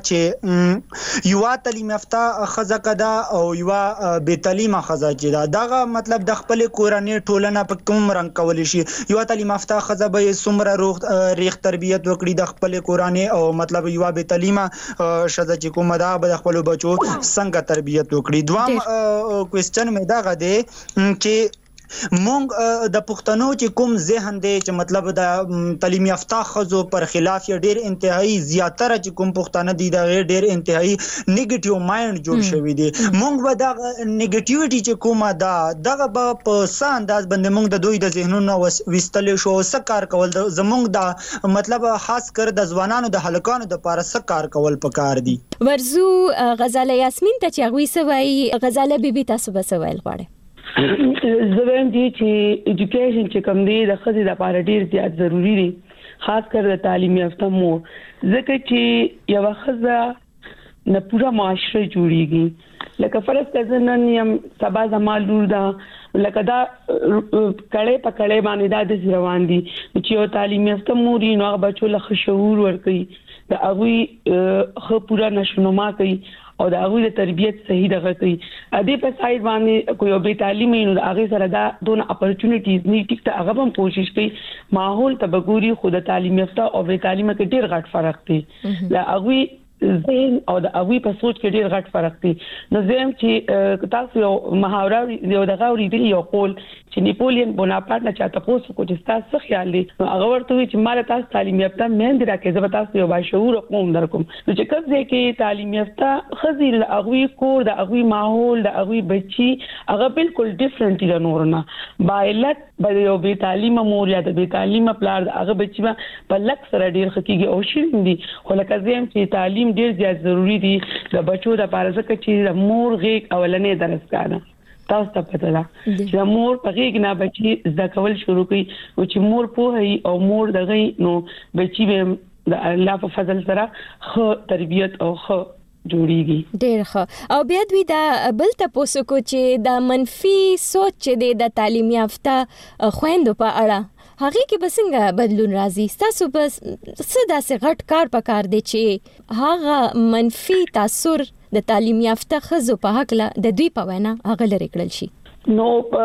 [SPEAKER 10] چې یو تعلیم یافته خزه کدا او یو بے تعلیمه خزه چې داغه مطلب د خپل کورنۍ ټولنه په کوم رنګ کول شي یو تعلیم یافته خزه به سمره ریخ تربیت وکړي د خپل کورنۍ او مطلب یو بے تعلیمه شزه چې کومه دا به خپل بچو څنګه تربیت وکړي دوام کوېسچن مې دا غده چې مونږ د پښتنو چې کوم ذهن دی چې مطلب د تعلیم یافته خزو پر خلاف ډیر انتهایی زیاتره چې کوم پښتانه دي دا ډیر انتهایی نیگیټیو مایند جوړ شوی دی مونږ به دا نیگیټیویټی چې کومه دا دغه په سانداز باندې مونږ د دوی د ذهنونو وستل شو سکار کول زمونږ د مطلب خاص کر د ځوانانو د هلکانو د لپاره سکار کول پکار دي
[SPEAKER 1] ورزو غزاله یاسمین ته چې غوي سوي غزاله بیبي تاسو به سوال غواړي
[SPEAKER 8] زبم دي چې ایجوکیشن چې کوم دی د خځې لپاره ډیر زیات ضروری دی خاص کر د تعلیم یافته مور ځکه چې یو خځه نه پورا معاشره جوړیږي لکه فرض کړه نن یم سبا زمال لور دا لکه دا کړه په کړه باندې د روان دي چې یو تعلیم یافته مور نو هغه بچو له شعور ورکړي د هغه خو پورا نشونما کوي او د هغه د تربيت صحیح دغه کوي ا دې په سايد باندې کوئی به تعلیمي نو هغه سره دا دون اپورچونټیز نه ټیک ته هغه هم کوشش کوي ماحول تبګوري خود تعلیم یافته او به تعلیم کې ډیر غټ فرق دی لا هغه ذهن او د هغه په سوچ کې ډیر غټ فرق دی نو زم چې تاسو یو محاوره یو دغه ورېدلی یو قول چې نیپولین بوناپارټ نه چاته پوسو کو چې تاسو خیال دی نو هغه ورته چې مال تاسو تعلیم یافته مېند راکې زه تاسو یو باشعور قوم درکوم نو چې کله کې تعلیم یافته خزیل هغه کور د هغه ماحول د هغه بچي هغه بالکل ډیفرنٹ دي نورونه بایلت به یو به تعلیم مور یا د به تعلیم پلار هغه بچي په لک سره ډیر خکېږي او شین دي خو لکه زم چې تعلیم ډیر زیات ضروری دي د بچو د لپاره ځکه چې مور غیږ اولنې درسګانه تاسو ته پته ده چې مور په غیږ نه بچي زده کول شروع کوي او چې مور پوهي او مور دغه نو بچي به د الله په فضل سره خو تربيت او خو جوړیږي
[SPEAKER 1] ډېر ښه او بیا دوی دا بل تاسو کو چې دا منفي سوچ د تعلیم یافته خويندو په اړه هغه کې بسنګ بدلون راځي تاسو بس څه داسې غټ کار پکار دی چې هغه منفي تاثیر د تعلیم یافته خزو په حق له د دوی په وینا هغه لري کړل شي
[SPEAKER 8] نو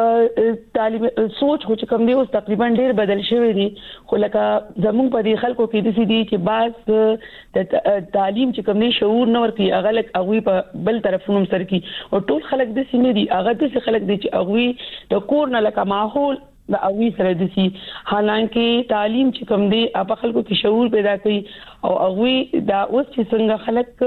[SPEAKER 8] تعلیم سوچ خو چې کوم دی اوس تقریبا ډیر بدل شوی دی خو لکه زموږ په دې خلکو کې د سې دي چې بعض د تعلیم چې کوم دی شعور نه ورتي هغه لک هغه په بل طرفونو سر کې او ټول خلک د سې نه دي هغه د خلک دي چې هغه د کور نه لکه ماحول د اوی سره د سي حالانکه تعلیم چې کوم دی په خلکو کې شعور پیدا کوي او هغه دا اوس چې څنګه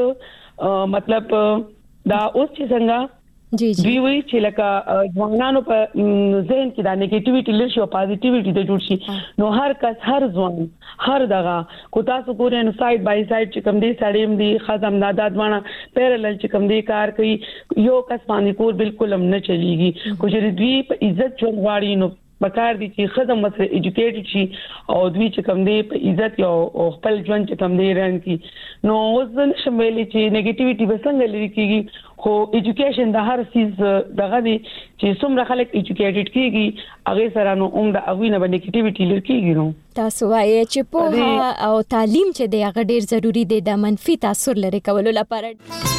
[SPEAKER 8] خلک مطلب دا اوس چې څنګه
[SPEAKER 1] جی
[SPEAKER 8] دوی وی چې لکه ځوانانو په ذهن کې دا نیگیټیویټي لشي او پازیټیویټي د جوړ شي نو هر کس هر ځوان هر دغه کو تاسو ګورئ نو ساید بای ساید چې کوم دی سړیم دی خزم دادات وانه پیرلل چې کوم دی کار کوي یو کس باندې کور بالکل هم نه چلیږي کو چې دوی په عزت ژوند غواړي نو بکار دي چې خدای مسره ایجوکیټډ شي او دوی چې کوم دی په عزت او خپل ژوند چې کوم دی رن کی نو وزن شمولې چې نیگیټیویټي به څنګه لري کیږي خو ایجوکیشن د هر چیز دغه دی چې څومره خلک ایجوکیټډ کیږي هغه سره نو د اوینه باندې نیگیټیویټي لري کیږي نو
[SPEAKER 1] تاسو وایي چې په او تعلیم چې دی هغه ډیر ضروری دی د منفي تاثیر لري کولو لپاره.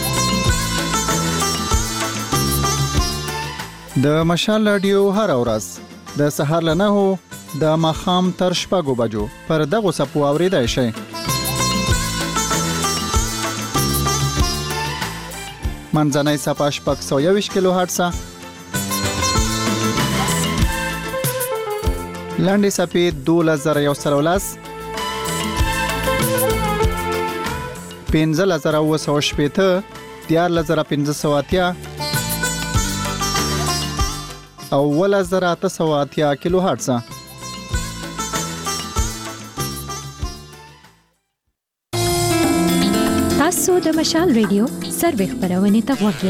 [SPEAKER 4] د مشال رادیو هر ورځ د سهار له 9 د ماښام تر 6 بجو پر دغه سپو اوریدای شئ. منځنۍ صفحه 621 کیلو هرتز، لاندې صفحه 2113 15980 14580 او 1880 کیلو هرتز.
[SPEAKER 1] تاسو د مشال ریډیو سروې خبرونه ته وګورئ.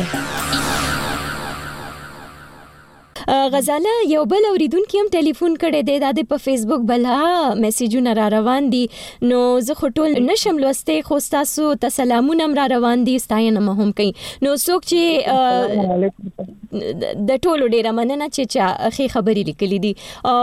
[SPEAKER 1] غزاله یو بل اوریدونکو هم ټلیفون کړی دی د په فیسبوک بل میسجونه را روان دي، نو زه خټول نشم لوستي، خو تاسو ته سلامونه را روان دي، ستاینه هم کوي. نو څوک چې د ټولو ډیره مننه چې اخی خبري لیکلې دي،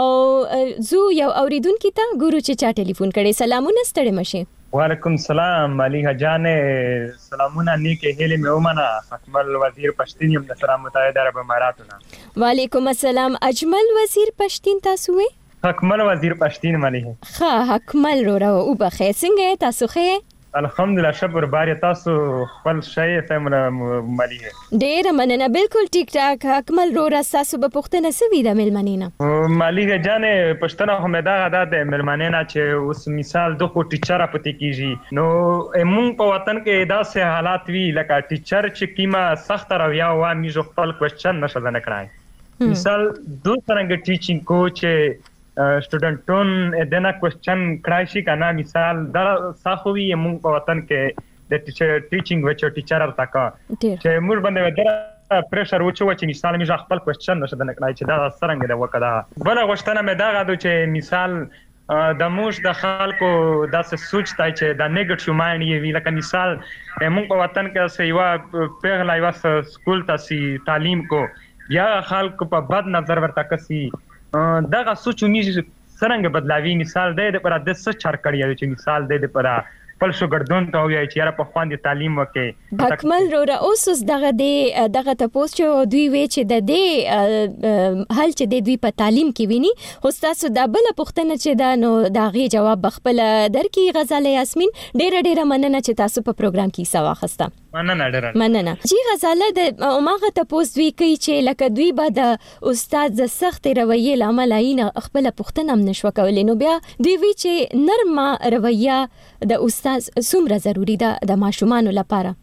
[SPEAKER 1] او زو یو اوریدونکو ته ګورو چې ټلیفون کړي. سلامونه ستړي مشه.
[SPEAKER 11] وعلیکم السلام ملیحه جان، سلامونه نیکه هیله مې ومنه. اکمل وزیر پښتون یم د سره متحده عرب اماراتونه.
[SPEAKER 1] وعلیکم السلام. اجمل وزیر پښتون تاسو وې؟
[SPEAKER 11] اکمل وزیر پښتون ملیحه.
[SPEAKER 1] ښه اکمل رو او بخیر څنګه تاسو ښه؟
[SPEAKER 11] الحمدلله شکر بار تاسو خپل شای فهمونه ملیحه.
[SPEAKER 1] ډیر مننه. بالکل ټیک ټاک. اکمل رو تاسو په پښتنه سوي د ملمنینا
[SPEAKER 11] ملیحه جان پښتنه هم د ملمنینا چې اوس مثال د کو ټیچر پته کیږي، نو موږ په وطن کې داسې حالات وی لکه ټیچر چې کیما سخت رویا و میږي خپل کوېسچن نشه نه کړای. مثال دو څنګه ټیچینګ کوچ سټوډنټون دنه کوېسچن کړای شي کنه. مثال دا ساخوي موږ په وطن کې د ټیچینګ وچو ټیچر تاکا چې موږ باندې ودره پریشر وچو چې مثال میږي خپل کوېسچن نشه نه کړای چې دا څنګه د وکړه. بل غوښتنه مې دا غواړم چې مثال د موږ د خلکو داسې سوچ تای چې د نیگیټیو مایند یې وی، لکه مثال موږ په وطن کې سیوا پیغلا یو سکول تاسي تعلیم کو یا خلکو په بد نظر ورته کسي دغه سوچ میږي څنګه بدلاوي. مثال د پر د څه چار کړی چې مثال د پر خپل شوګردون ته وایي چې یاره په خواندې تعلیم وکړي.
[SPEAKER 1] اکمل رو اوس دغه تاسو چې دوی وی چې د دې حل چې د دوی په تعلیم کې ویني، خو تاسو د بل پوښتنه چې دا نو داغي جواب بخپل درکې. غزاله یاسمین ډیره مننه چې تاسو په پروګرام کې سوا خسته. مننه جی غزاله. د ماغه تاسو دوی کوي چې لکه دوی به د استاد د سخت رویې لامل عین خپل پوښتنه هم نشو کولای، نو بیا دوی وی چې نرمه رویه د استاد څومره ضروری ده د ماشومان لپاره.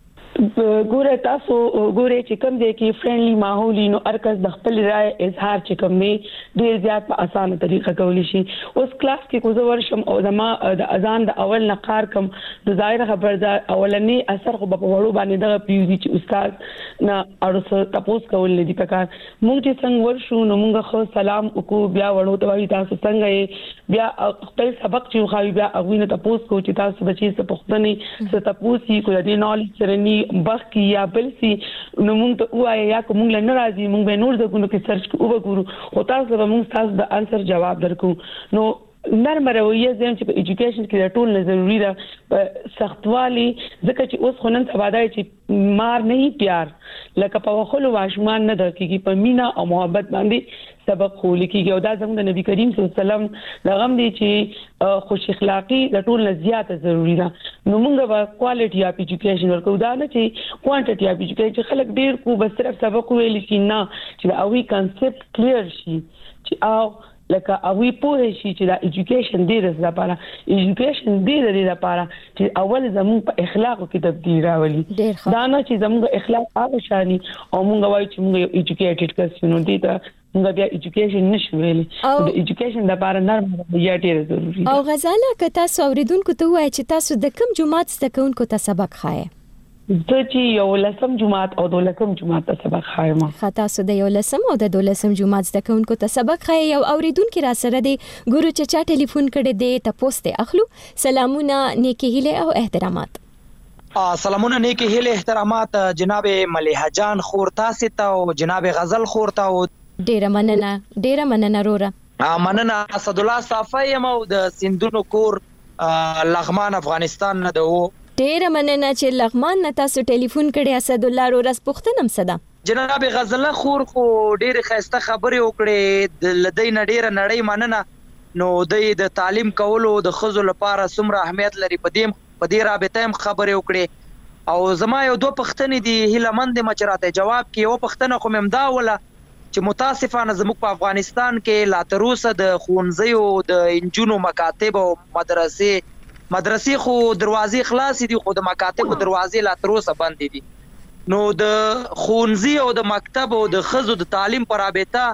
[SPEAKER 8] ګوره تاسو ګوره چې کوم دی کې فرندلی ماحول نو ارکس د خپل رائے اظهار چې کوم دی ډیر زیات په اسانه طریقه کولی شي. اوس کلاس کې کوزه ورشم او زما د اذان د اول نقار کوم د ظاهر خبر دا اولنی اثر خو په وړو باندې د پیوزي چې استاد نه اړو تاسو کول دي پکار. موږ چې څنګه ورشو نو موږ خو سلام وکړو، بیا وړو ته وایي تاسو څنګه، بیا خپل سبق چې خو بیا اغوینه تاسو کو چې تاسو بچی څه پښتني څه تاسو کو د نالج سره بخی یا بلسی نو مونږ ته وایي یا کوم نه راځي مونږ به نور د ګونو کې سرچ وګورو او تاسو به مونږ تاسو د انسر جواب درکو. نو نرمه رویه زم چې په ایجوکیشن کې د ټول ضروری ده. سختوالي ځکه چې اوس خنن سبادای چې مار نه پیار لکه په وخلو واشمان نه درکېږي، په مینا او محبت باندې سبق خو لیکيږي. او دا زموږ د نبی کریم صلی الله علیه وسلم لغم دی چې خوش اخلاقی د ټول زیاته ضروری ده. نو موږ به کوالټي اف ایجوکیشن ورکو، دا نه چې کوانټیټي اف ایجوکیشن خلک ډیر کو بس صرف سبق ویل شي، نه چې دا اوی کانسپټ کلیر شي چې او لکه اوی پوه شي چې دا ایجوکیشن دی د لپاره ایجوکیشن دی د لپاره چې اول زموږ په اخلاقو کې تبدیل راولي. دا نه چې زموږ اخلاق هغه شاني او موږ وایو چې موږ ایجوکیټډ کسونه دي ته موږ بیا ایجوکیشن نشو ویلي. د ایجوکیشن لپاره نرمه رویه ډیره ضروري ده.
[SPEAKER 1] او غزاله که تاسو اوریدونکو ته وایي چې تاسو د کوم جماعت ستکونکو ته سبق خایي؟
[SPEAKER 8] د چې یو لسم جماعت او دولسم جماعت ته سبق خایم.
[SPEAKER 1] تاسو د یو لسم او د دولسم جماعت زدهکونکو ته سبق خای. یو اوریدونکو را سره دی ګورو چې چا ټلیفون کړي دی تاسو ته اخلو. سلامونه، نیکی هیله او احترامات.
[SPEAKER 10] سلامونه، نیکی هیله احترامات جناب ملیحه جان خورتا ستا او جناب غزل خورتا او
[SPEAKER 1] ډیره مننه رورا.
[SPEAKER 12] مننه اسد الله صافی یم او د سندونو کور لغمان افغانستان نه ده.
[SPEAKER 1] ډیره مننه چې لغمان نه تاسو ټلیفون کړی اسد الله ورس پښتنم صدا.
[SPEAKER 12] جناب غزله خور خو ډیره خسته خبرې وکړې د لدی نه ډیره نړۍ مننه. نو د تعلیم کولو د خزو لپاره څومره اهمیت لري په دې رابطه هم خبرې وکړې او زما یو دوه پښتنې دي هیلمند مچراته جواب کې یو پښتنه خو ممدا ولا چې متاسفانه زموږ په افغانستان کې لا تر اوسه د ښوونځیو د انجونو مکاتب او مدرسې خو دروازې خلاصې دي خو د مکاتبو دروازې لا تر اوسه بند دي. نو د ښوونځي او د مکتب او د ښځو د تعلیم پر رابطه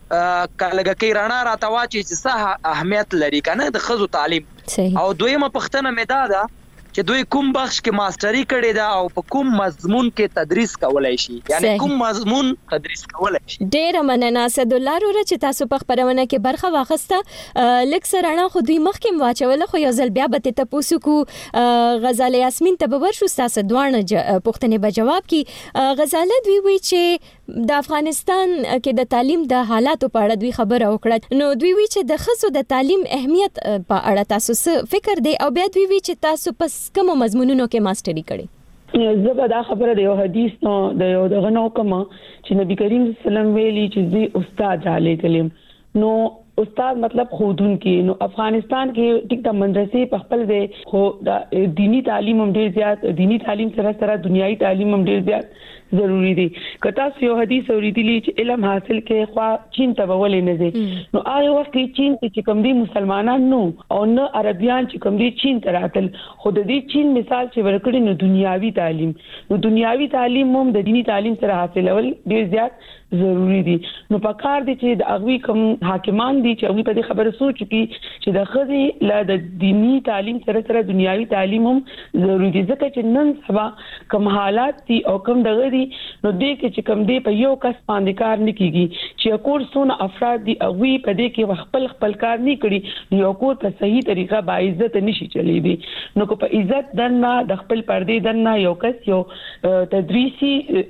[SPEAKER 12] کلهګه کې رڼا راته واچي چې څه اهمیت لري کنه د ښځو تعلیم. او دویمه پښتنه مې دا ده چې دوی کوم بخش کې ماستری کړي دا او په کوم مضمون کې تدریس کولای شي یعنی کوم مضمون تدریس کولای شي.
[SPEAKER 1] ډیره مننه اسد الله ورو چې تاسو په خبرونه کې برخه واخسته. لیک سره خو دوی مخکې واچول خو یو ځل بیا به تاسو کو غزاله یاسمین ته به ورشو تاسو دوه پښتنې به جواب کی. غزاله دوی وی چې د افغانستان کې د تعلیم د حالاتو په اړه دوی خبره وکړه. نو دوی وی چې د ښځو د تعلیم اهمیت په اړه تاسو څه فکر دی او بیا دوی وی چې تاسو په کوم مضمونونو کې ماستری کړي؟
[SPEAKER 8] زه دا خبره د یو حدیث نو د یو دغه نو کوم چې نبی کریم صلی الله علیه وسلم ویلي چې زه استاد علی کلم. نو استاد مطلب خودون کې نو افغانستان کې ټیک د مدرسې په خپل دی خو د دینی تعلیم هم ډیر زیات دینی تعلیم سره دنیوي تعلیم هم ډیر زیات ضروری دي. کته یو حدیث اوریدلی چې علم حاصل کې خو چین ته ولې نه دي. نو آی وخت کې چین چې کوم دي مسلمانان نو او نه عربيان چې کوم دي چین ته راتل خو د دې چین مثال چې ورکړي نو دنیوي تعلیم نو دنیوي تعلیم هم د دینی تعلیم سره حاصلول ډیر زیات ضروری دي. نو پکار دي چې د اغوی کوم حاکمان دي چې اغوی په دې خبره سوچ کی چې د خځې له د دینی تعلیم سره دنیوي تعلیم هم ضروری دي. ځکه چې نن سبا کوم حالات دي او کوم دغه دي نو دې کې چې کوم دې په یو کس باندې کار نه کیږي چې کورسونه افراد دي اغوی په دې کې خپل کار نه کړي یو کور په صحیح طریقه با عزت نشي چلی دي. نو کو په عزت دنه د خپل پردې دنه یو کس یو تدریسي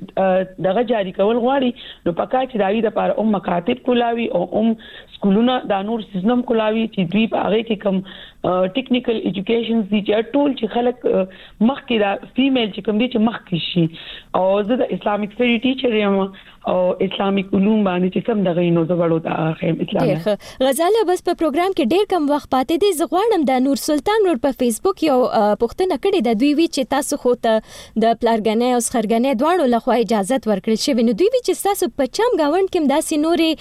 [SPEAKER 8] دغه جاری کول غواړي نو پکا چې دایي د لپاره مکاتب کولاوي او سکولونه د نور سیستم کولاوي چې دوی په هغه کې کوم ټیکنیکل ایجوکیشن دي چې ټول چې خلک مخکې دا فیمیل چې کوم دي چې مخکې شي او زه د اسلامیک سټډي ټیچر یم او اسلامیک علوم باندې چې کوم دغه نو زبړو د خیم اسلام.
[SPEAKER 1] غزاله بس په پروګرام کې ډیر کم وخت پاتې دي. زغوانم د نور سلطان ور په فیسبوک یو پوښتنه کړې د دوی وی چې تاسو خو ته د پلارګنې او خرګنې دواړو لخوا اجازه ورکړل شوی نو دوی وی چې تاسو په چم گاوند کې داسې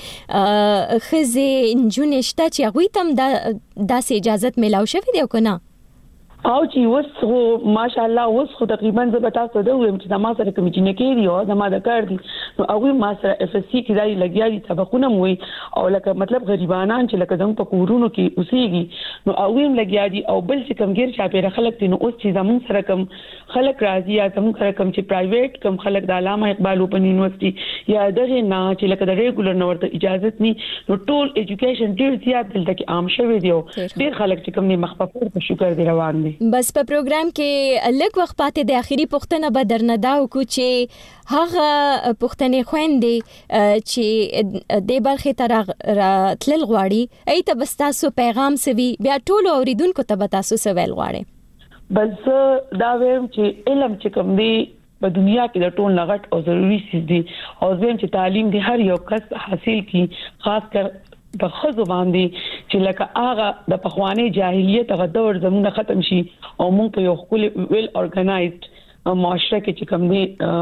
[SPEAKER 1] نورې خزه انجونې شته چې هغه تم داسې اجازه ملاو شوی دی او کنه
[SPEAKER 8] او چې وس ماشاءالله وس خو تقریبا زه به تاسو ته وایم چې ما سره کوم چې نه کېږي او زما د کار دي نو هغه ما سره اف اس سی کې دای لګیا دي سبقونه موي او لکه مطلب غریبانان چې لکه زموږ په کورونو کې اوسېږي نو هغه هم لګیا دي او بل چې کم غیر شاپېره خلک دي نو اوس چې زموږ سره کوم خلک راځي یا زموږ سره کوم چې پرایویټ کوم خلک د علامه اقبال اوپن یونیورسيټي یا دغه نه چې لکه د ریګولر نو ورته اجازه ني نو ټول ایجوکیشن ډیر زیات دلته کې عام شوی دی او ډیر خلک چې کوم نه مخففور په شکر دی روان دي.
[SPEAKER 1] بس په پروګرام کې لږ وخت پاتې د اخیری پوښتنه به درنه دا وکړو چې هغه پوښتنې خويندې چې د برخې تر تلل غواړي ای ته بس تاسو پیغام سوي بیا ټول اوریدونکو ته به تاسو سوال غواړي.
[SPEAKER 8] بس دا ویم چې علم چې کوم دی په دنیا کې د ټول لغټ او ضروری سیس دي او زم چې تعلیم دی هر یو کس حاصل کی خاص کر په خزو باندې چې لکه هغه د پخوانی جاهلیت هغه دور زمونه ختم شي او موږ په یو خپل ویل اورګنایزد معاشره کې چې کوم دی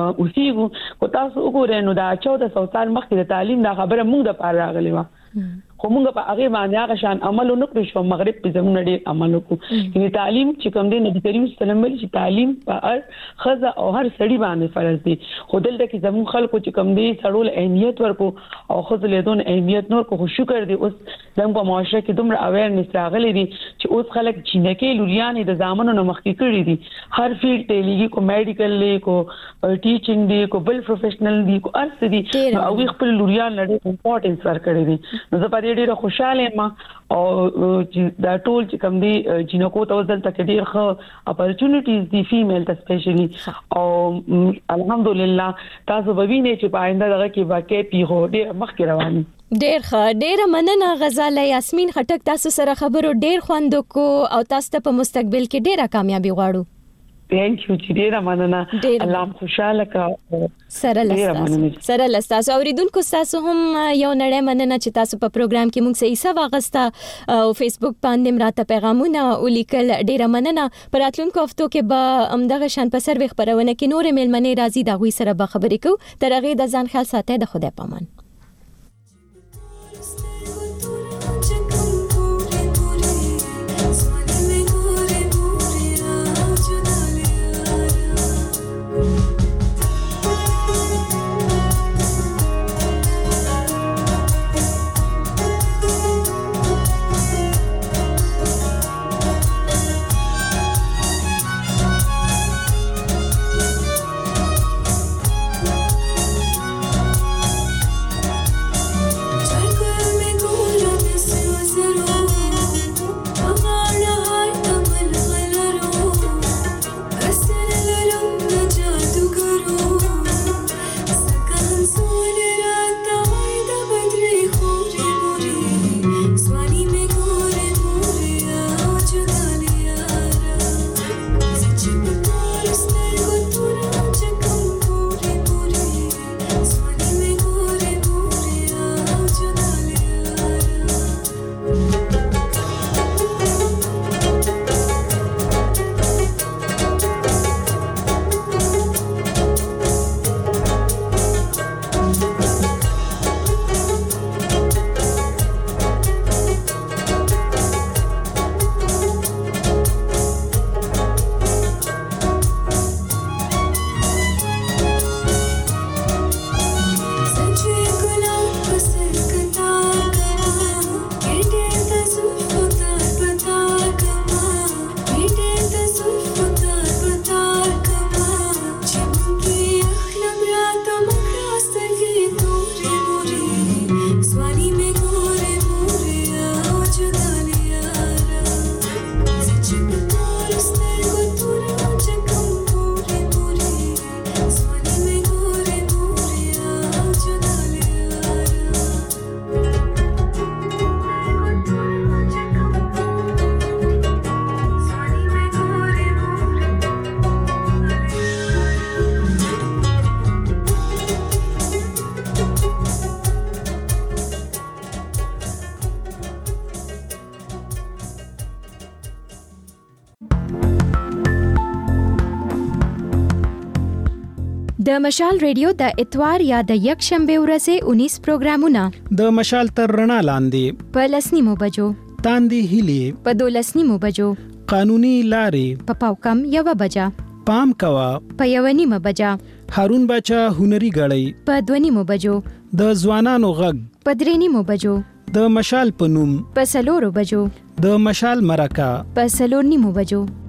[SPEAKER 8] اوسېږو کو تاسو وګورئ نو دا 1400 سال مخکې د تعلیم دا خبره موږ د پاره راغلی و خو موږ په هغه باندې هغه شان عمل نکړو شو مغرب په زمونه ډېر عمل وکړو چې تعلیم چې کوم دی نبی کریم صلی الله علیه وسلم چې تعلیم په هر خزه او هر سړي باندې فرض دی خو دلته کې زمون خلکو چې کوم دی سړول اهمیت ورکو او خزه له دون اهمیت نور کو شکر دی اوس زموږ په معاشره کې دومره اویرنس راغلی دی چې اوس خلک جنکه لوریانې د زامنو نه مخکې کړی دي هر فیلډ ته لګي کو میډیکل لی کو ټیچینګ دی کو بل پروفیشنل دی کو ارس دی او خپل لوریان لړې امپورټنس ورکړي دي نو زه په ډیره خوشاله ما او دا ټول چې کوم دي جنکو ته ځل تک ډیر ښه اپورچونټیز دي فیمیل ته سپیشلی او الحمدلله تاسو به وینئ چې په آینده دغه کې واقع پیغو ډیر مخکې رواني
[SPEAKER 1] ډیر ښه ډیر مننه غزاله یاسمین خټک تاسو سره خبرو ډیر خوند کو او تاسو ته په مستقبل کې ډیره کامیابی غواړو
[SPEAKER 8] ثانک یو چې ډیره مننه الله خوشاله کا
[SPEAKER 1] سره لستاسو اوریدونکو تاسو هم یو نړۍ مننه چې تاسو په پروګرام کې موږ سه ایسه واغستا او فیسبوک باندې راته پیغامونه ولیکل ډیره مننه پر راتلونکو هفتو کې به امدغه شان په سروي خبرونه کې نور میلمنې راځي دا غوي سره به خبرې کو تر هغه د ځان خیال ساتئ د خدای پامان د مشال ریډیو د اتوار یا د یک شنبه ورځې 19 پروګرامونه
[SPEAKER 13] د مشال تر رڼا لاندې
[SPEAKER 1] په لسنیمو بجو
[SPEAKER 13] تاندې هلي
[SPEAKER 1] په 12 نیمو بجو
[SPEAKER 13] قانوني لارې
[SPEAKER 1] په پاوکم یو بجا
[SPEAKER 13] پام کوا
[SPEAKER 1] په یو نیمه بجا
[SPEAKER 13] هارون بچا هنري غړی
[SPEAKER 1] په 2 نیمو بجو
[SPEAKER 13] د ځوانانو غږ
[SPEAKER 1] په 3 نیمو بجو
[SPEAKER 13] د مشال پنوم
[SPEAKER 1] په 4 بجو
[SPEAKER 13] د مشال مرکه
[SPEAKER 1] په 4 نیمو بجو